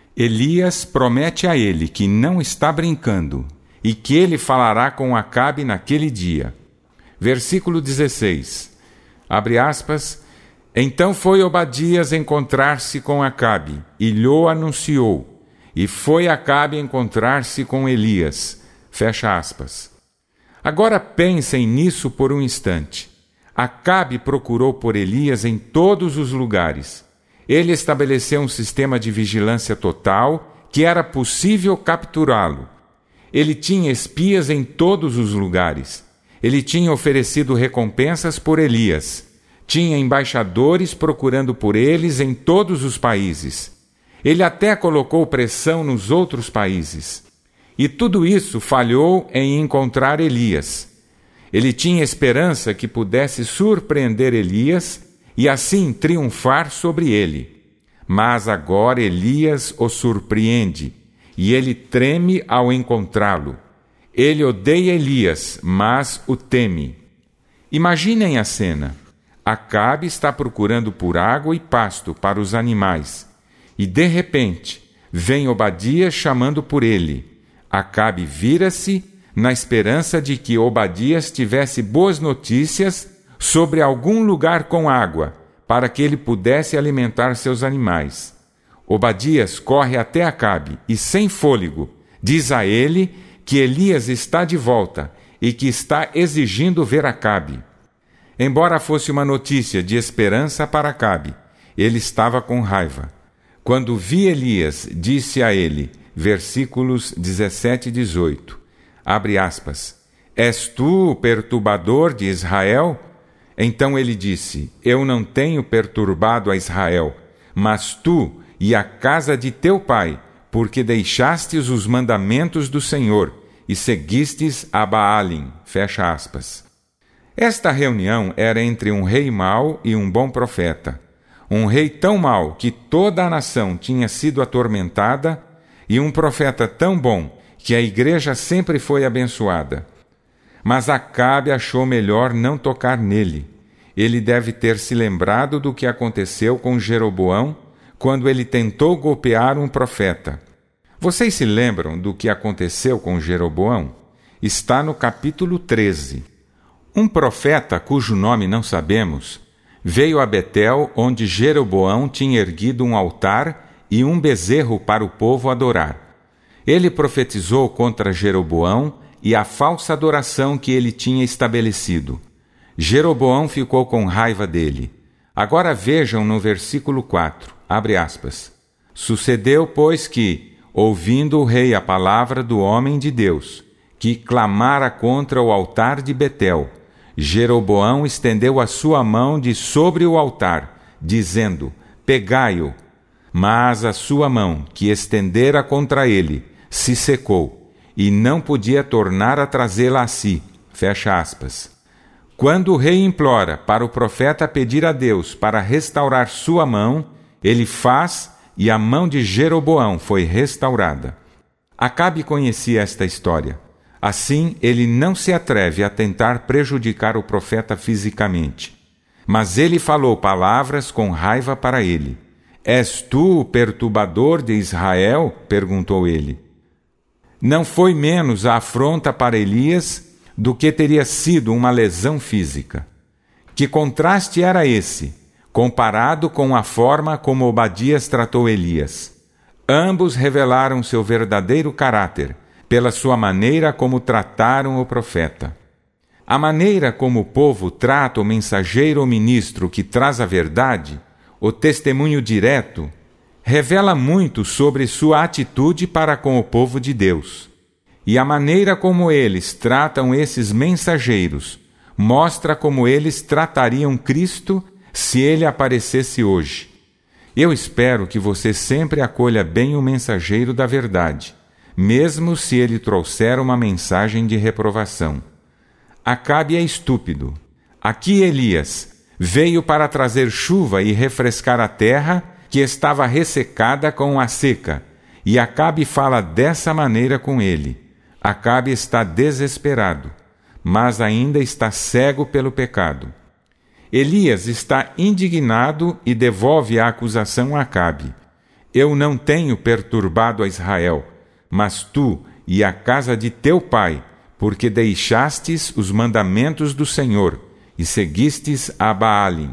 Elias promete a ele que não está brincando e que ele falará com Acabe naquele dia. Versículo dezesseis. Abre aspas. Então foi Obadias encontrar-se com Acabe e lhe anunciou. E foi Acabe encontrar-se com Elias. Fecha aspas. Agora pensem nisso por um instante. Acabe procurou por Elias em todos os lugares. Ele estabeleceu um sistema de vigilância total que era possível capturá-lo. Ele tinha espias em todos os lugares. Ele tinha oferecido recompensas por Elias. Tinha embaixadores procurando por eles em todos os países. Ele até colocou pressão nos outros países. E tudo isso falhou em encontrar Elias. Ele tinha esperança que pudesse surpreender Elias e assim triunfar sobre ele. Mas agora Elias o surpreende, e ele treme ao encontrá-lo. Ele odeia Elias, mas o teme. Imaginem a cena. Acabe está procurando por água e pasto para os animais, e de repente vem Obadias chamando por ele. Acabe vira-se na esperança de que Obadias tivesse boas notícias sobre algum lugar com água, para que ele pudesse alimentar seus animais. Obadias corre até Acabe e, sem fôlego, diz a ele que Elias está de volta e que está exigindo ver Acabe. Embora fosse uma notícia de esperança para Acabe, ele estava com raiva. Quando vi Elias, disse a ele, versículos dezessete e dezoito, abre aspas, és tu o perturbador de Israel? Então ele disse, eu não tenho perturbado a Israel, mas tu e a casa de teu pai, porque deixastes os mandamentos do Senhor e seguistes a Baalim. Fecha aspas. Esta reunião era entre um rei mau e um bom profeta. Um rei tão mau que toda a nação tinha sido atormentada e um profeta tão bom que a igreja sempre foi abençoada. Mas Acabe achou melhor não tocar nele. Ele deve ter se lembrado do que aconteceu com Jeroboão quando ele tentou golpear um profeta. Vocês se lembram do que aconteceu com Jeroboão? Está no capítulo treze. Um profeta, cujo nome não sabemos, veio a Betel, onde Jeroboão tinha erguido um altar e um bezerro para o povo adorar. Ele profetizou contra Jeroboão e a falsa adoração que ele tinha estabelecido. Jeroboão ficou com raiva dele. Agora vejam no versículo quatro, abre aspas. Sucedeu, pois, que, ouvindo o rei a palavra do homem de Deus, que clamara contra o altar de Betel, Jeroboão estendeu a sua mão de sobre o altar, dizendo, pegai-o. Mas a sua mão, que estendera contra ele, se secou, e não podia tornar a trazê-la a si. Fecha aspas. Quando o rei implora para o profeta pedir a Deus para restaurar sua mão, ele faz e a mão de Jeroboão foi restaurada. Acabe conhecia esta história. Assim, ele não se atreve a tentar prejudicar o profeta fisicamente. Mas ele falou palavras com raiva para ele. És tu o perturbador de Israel? Perguntou ele. Não foi menos a afronta para Elias do que teria sido uma lesão física. Que contraste era esse, comparado com a forma como Obadias tratou Elias? Ambos revelaram seu verdadeiro caráter, pela sua maneira como trataram o profeta. A maneira como o povo trata o mensageiro ou ministro que traz a verdade, o testemunho direto, revela muito sobre sua atitude para com o povo de Deus. E a maneira como eles tratam esses mensageiros mostra como eles tratariam Cristo se ele aparecesse hoje. Eu espero que você sempre acolha bem o mensageiro da verdade, mesmo se ele trouxer uma mensagem de reprovação. Acabe é estúpido. Aqui Elias veio para trazer chuva e refrescar a terra que estava ressecada com a seca, e Acabe fala dessa maneira com ele. Acabe está desesperado, mas ainda está cego pelo pecado. Elias está indignado e devolve a acusação a Acabe. Eu não tenho perturbado a Israel, mas tu e a casa de teu pai, porque deixastes os mandamentos do Senhor e seguistes a Baalim.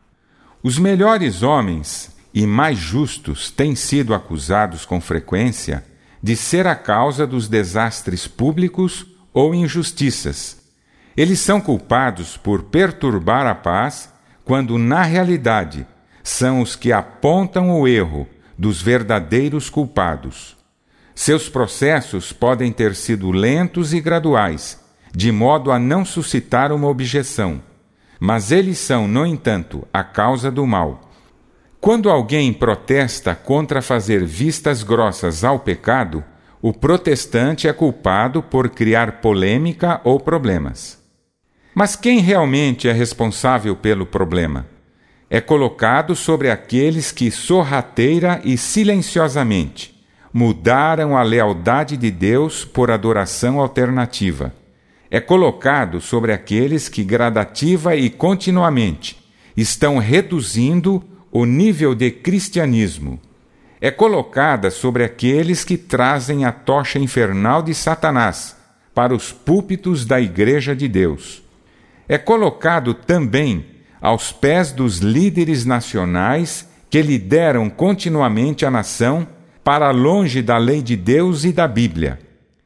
Os melhores homens e mais justos têm sido acusados com frequência de ser a causa dos desastres públicos ou injustiças. Eles são culpados por perturbar a paz, quando na realidade são os que apontam o erro dos verdadeiros culpados. Seus processos podem ter sido lentos e graduais, de modo a não suscitar uma objeção, mas eles são, no entanto, a causa do mal. Quando alguém protesta contra fazer vistas grossas ao pecado, o protestante é culpado por criar polêmica ou problemas. Mas quem realmente é responsável pelo problema? É colocado sobre aqueles que sorrateira e silenciosamente mudaram a lealdade de Deus por adoração alternativa. É colocado sobre aqueles que gradativa e continuamente estão reduzindo o nível de cristianismo. É colocada sobre aqueles que trazem a tocha infernal de Satanás para os púlpitos da Igreja de Deus. É colocado também aos pés dos líderes nacionais que lideram continuamente a nação para longe da lei de Deus e da Bíblia.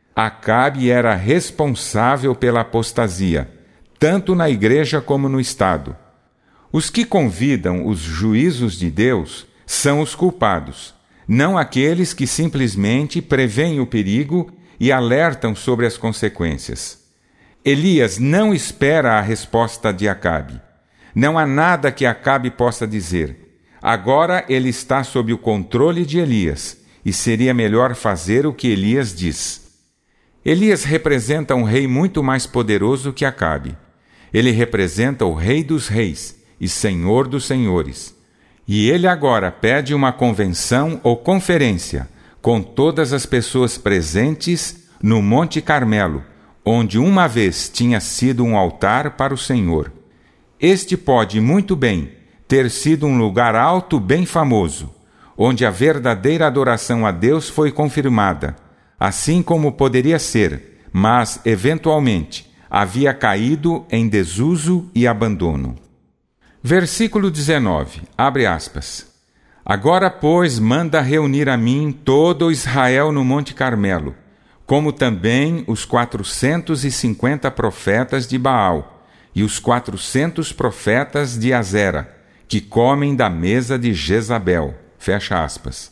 Acabe era responsável pela apostasia, tanto na igreja como no Estado. Os que convidam os juízos de Deus são os culpados, não aqueles que simplesmente preveem o perigo e alertam sobre as consequências. Elias não espera a resposta de Acabe. Não há nada que Acabe possa dizer. Agora ele está sob o controle de Elias, e seria melhor fazer o que Elias diz. Elias representa um rei muito mais poderoso que Acabe. Ele representa o Rei dos Reis e Senhor dos Senhores. E ele agora pede uma convenção ou conferência com todas as pessoas presentes no Monte Carmelo, onde uma vez tinha sido um altar para o Senhor. Este pode muito bem ter sido um lugar alto bem famoso, onde a verdadeira adoração a Deus foi confirmada, assim como poderia ser, mas, eventualmente, havia caído em desuso e abandono. Versículo dezenove, abre aspas. Agora, pois, manda reunir a mim todo o Israel no Monte Carmelo, como também os quatrocentos e cinquenta profetas de Baal, e os quatrocentos profetas de Azera, que comem da mesa de Jezabel. Fecha aspas.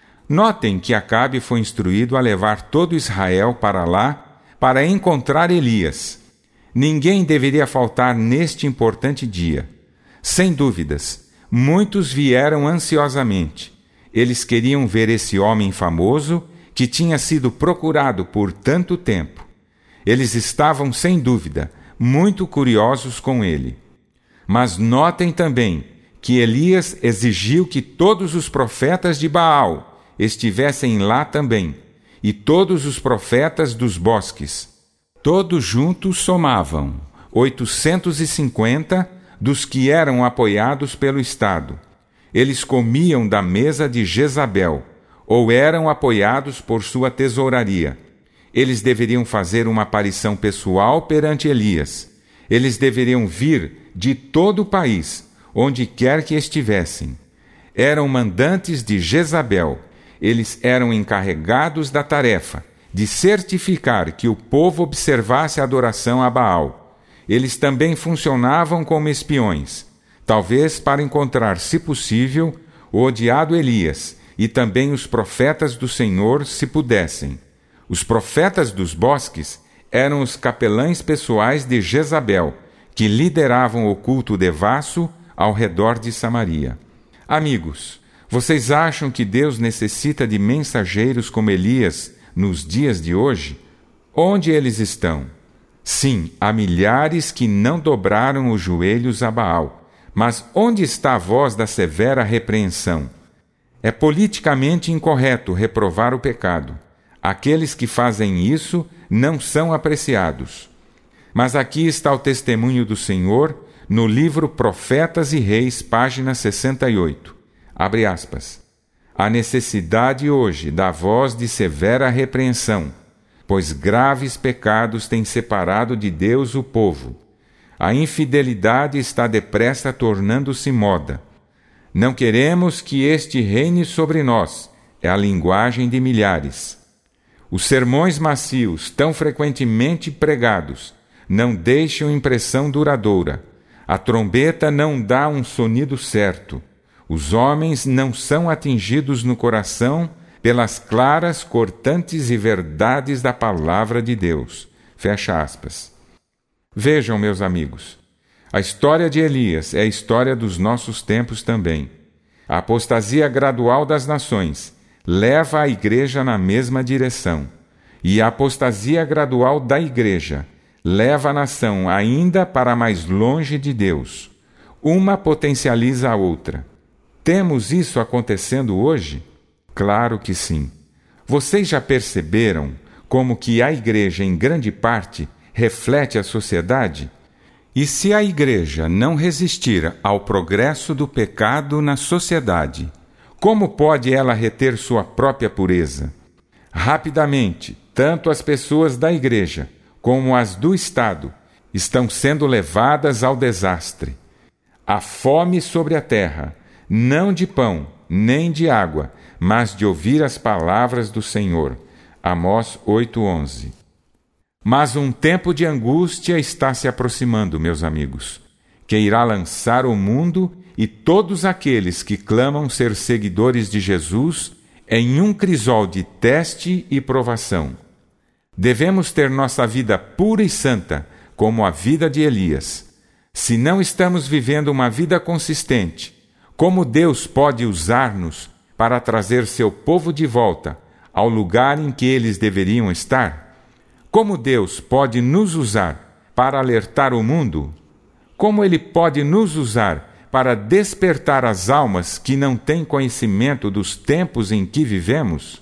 Notem que Acabe foi instruído a levar todo Israel para lá para encontrar Elias. Ninguém deveria faltar neste importante dia. Sem dúvidas, muitos vieram ansiosamente. Eles queriam ver esse homem famoso que tinha sido procurado por tanto tempo. Eles estavam, sem dúvida, muito curiosos com ele. Mas notem também que Elias exigiu que todos os profetas de Baal estivessem lá também, e todos os profetas dos bosques. Todos juntos somavam oitocentos e cinquenta dos que eram apoiados pelo Estado. Eles comiam da mesa de Jezabel, ou eram apoiados por sua tesouraria. Eles deveriam fazer uma aparição pessoal perante Elias. Eles deveriam vir de todo o país, onde quer que estivessem. Eram mandantes de Jezabel. Eles eram encarregados da tarefa de certificar que o povo observasse a adoração a Baal. Eles também funcionavam como espiões, talvez para encontrar, se possível, o odiado Elias e também os profetas do Senhor, se pudessem. Os profetas dos bosques eram os capelães pessoais de Jezabel, que lideravam o culto devasso ao redor de Samaria. Amigos, vocês acham que Deus necessita de mensageiros como Elias nos dias de hoje? Onde eles estão? Sim, há milhares que não dobraram os joelhos a Baal. Mas onde está a voz da severa repreensão? É politicamente incorreto reprovar o pecado. Aqueles que fazem isso não são apreciados. Mas aqui está o testemunho do Senhor no livro Profetas e Reis, página sessenta e oito. Abre aspas. A necessidade hoje da voz de severa repreensão, pois graves pecados têm separado de Deus o povo. A infidelidade está depressa tornando-se moda. Não queremos que este reine sobre nós, é a linguagem de milhares. Os sermões macios, tão frequentemente pregados, não deixam impressão duradoura. A trombeta não dá um sonido certo. Os homens não são atingidos no coração pelas claras, cortantes e verdades da palavra de Deus. Fecha aspas. Vejam, meus amigos, a história de Elias é a história dos nossos tempos também. A apostasia gradual das nações leva a igreja na mesma direção, e a apostasia gradual da igreja leva a nação ainda para mais longe de Deus. Uma potencializa a outra. Temos isso acontecendo hoje? Claro que sim. Vocês já perceberam como que a igreja, em grande parte, reflete a sociedade? E se a igreja não resistir ao progresso do pecado na sociedade, como pode ela reter sua própria pureza? Rapidamente, tanto as pessoas da igreja como as do Estado estão sendo levadas ao desastre. Há fome sobre a terra, não de pão, nem de água, mas de ouvir as palavras do Senhor. Amós oito, onze. Mas um tempo de angústia está se aproximando, meus amigos, que irá lançar o mundo e todos aqueles que clamam ser seguidores de Jesus em um crisol de teste e provação. Devemos ter nossa vida pura e santa, como a vida de Elias. Se não estamos vivendo uma vida consistente, como Deus pode usar-nos para trazer seu povo de volta ao lugar em que eles deveriam estar? Como Deus pode nos usar para alertar o mundo? Como Ele pode nos usar para despertar as almas que não têm conhecimento dos tempos em que vivemos?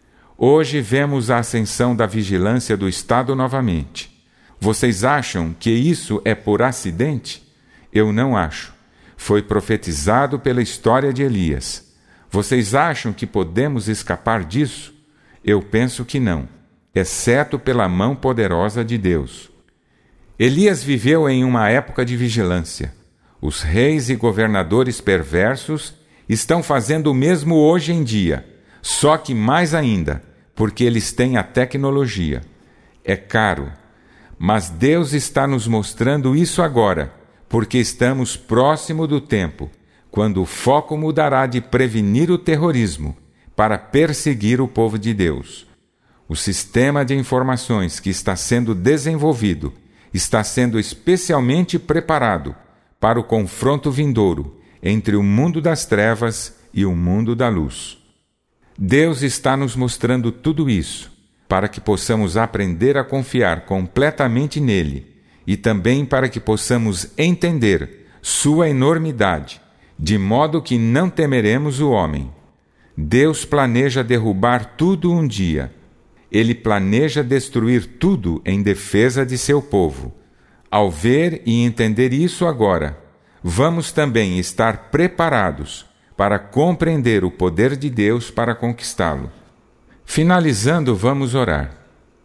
Hoje vemos a ascensão da vigilância do Estado novamente. Vocês acham que isso é por acidente? Eu não acho. Foi profetizado pela história de Elias. Vocês acham que podemos escapar disso? Eu penso que não, exceto pela mão poderosa de Deus. Elias viveu em uma época de vigilância. Os reis e governadores perversos estão fazendo o mesmo hoje em dia, só que mais ainda, porque eles têm a tecnologia. É caro, Mas Deus está nos mostrando isso agora, porque estamos próximo do tempo, quando o foco mudará de prevenir o terrorismo para perseguir o povo de Deus. O sistema de informações que está sendo desenvolvido está sendo especialmente preparado para o confronto vindouro entre o mundo das trevas e o mundo da luz. Deus está nos mostrando tudo isso para que possamos aprender a confiar completamente nele e também para que possamos entender sua enormidade, de modo que não temeremos o homem. Deus planeja derrubar tudo um dia. Ele planeja destruir tudo em defesa de seu povo. Ao ver e entender isso agora, vamos também estar preparados para compreender o poder de Deus para conquistá-lo. Finalizando, vamos orar.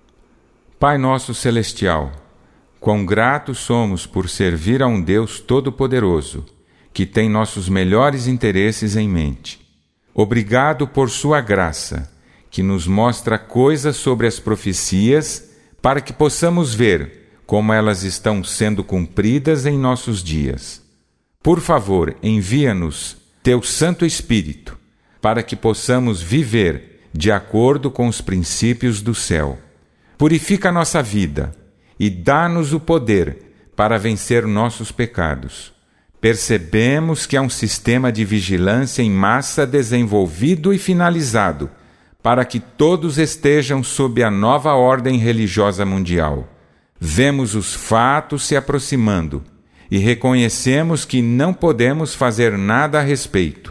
Pai nosso celestial, quão gratos somos por servir a um Deus todo-poderoso, que tem nossos melhores interesses em mente. Obrigado por sua graça, que nos mostra coisas sobre as profecias para que possamos ver como elas estão sendo cumpridas em nossos dias. Por favor, envia-nos teu Santo Espírito para que possamos viver de acordo com os princípios do céu. Purifica nossa vida e dá-nos o poder para vencer nossos pecados. Percebemos que há um sistema de vigilância em massa desenvolvido e finalizado para que todos estejam sob a nova ordem religiosa mundial. Vemos os fatos se aproximando e reconhecemos que não podemos fazer nada a respeito.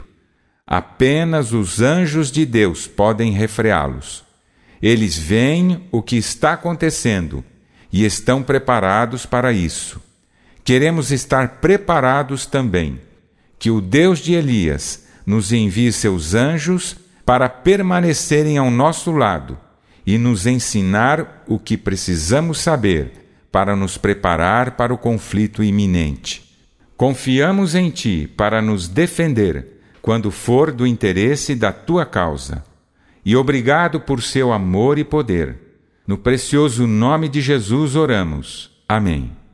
Apenas os anjos de Deus podem refreá-los. Eles veem o que está acontecendo e estão preparados para isso. Queremos estar preparados também. Que o Deus de Elias nos envie seus anjos para permanecerem ao nosso lado e nos ensinar o que precisamos saber para nos preparar para o conflito iminente. Confiamos em Ti para nos defender quando for do interesse da Tua causa. E obrigado por seu amor e poder. No precioso nome de Jesus oramos. Amém.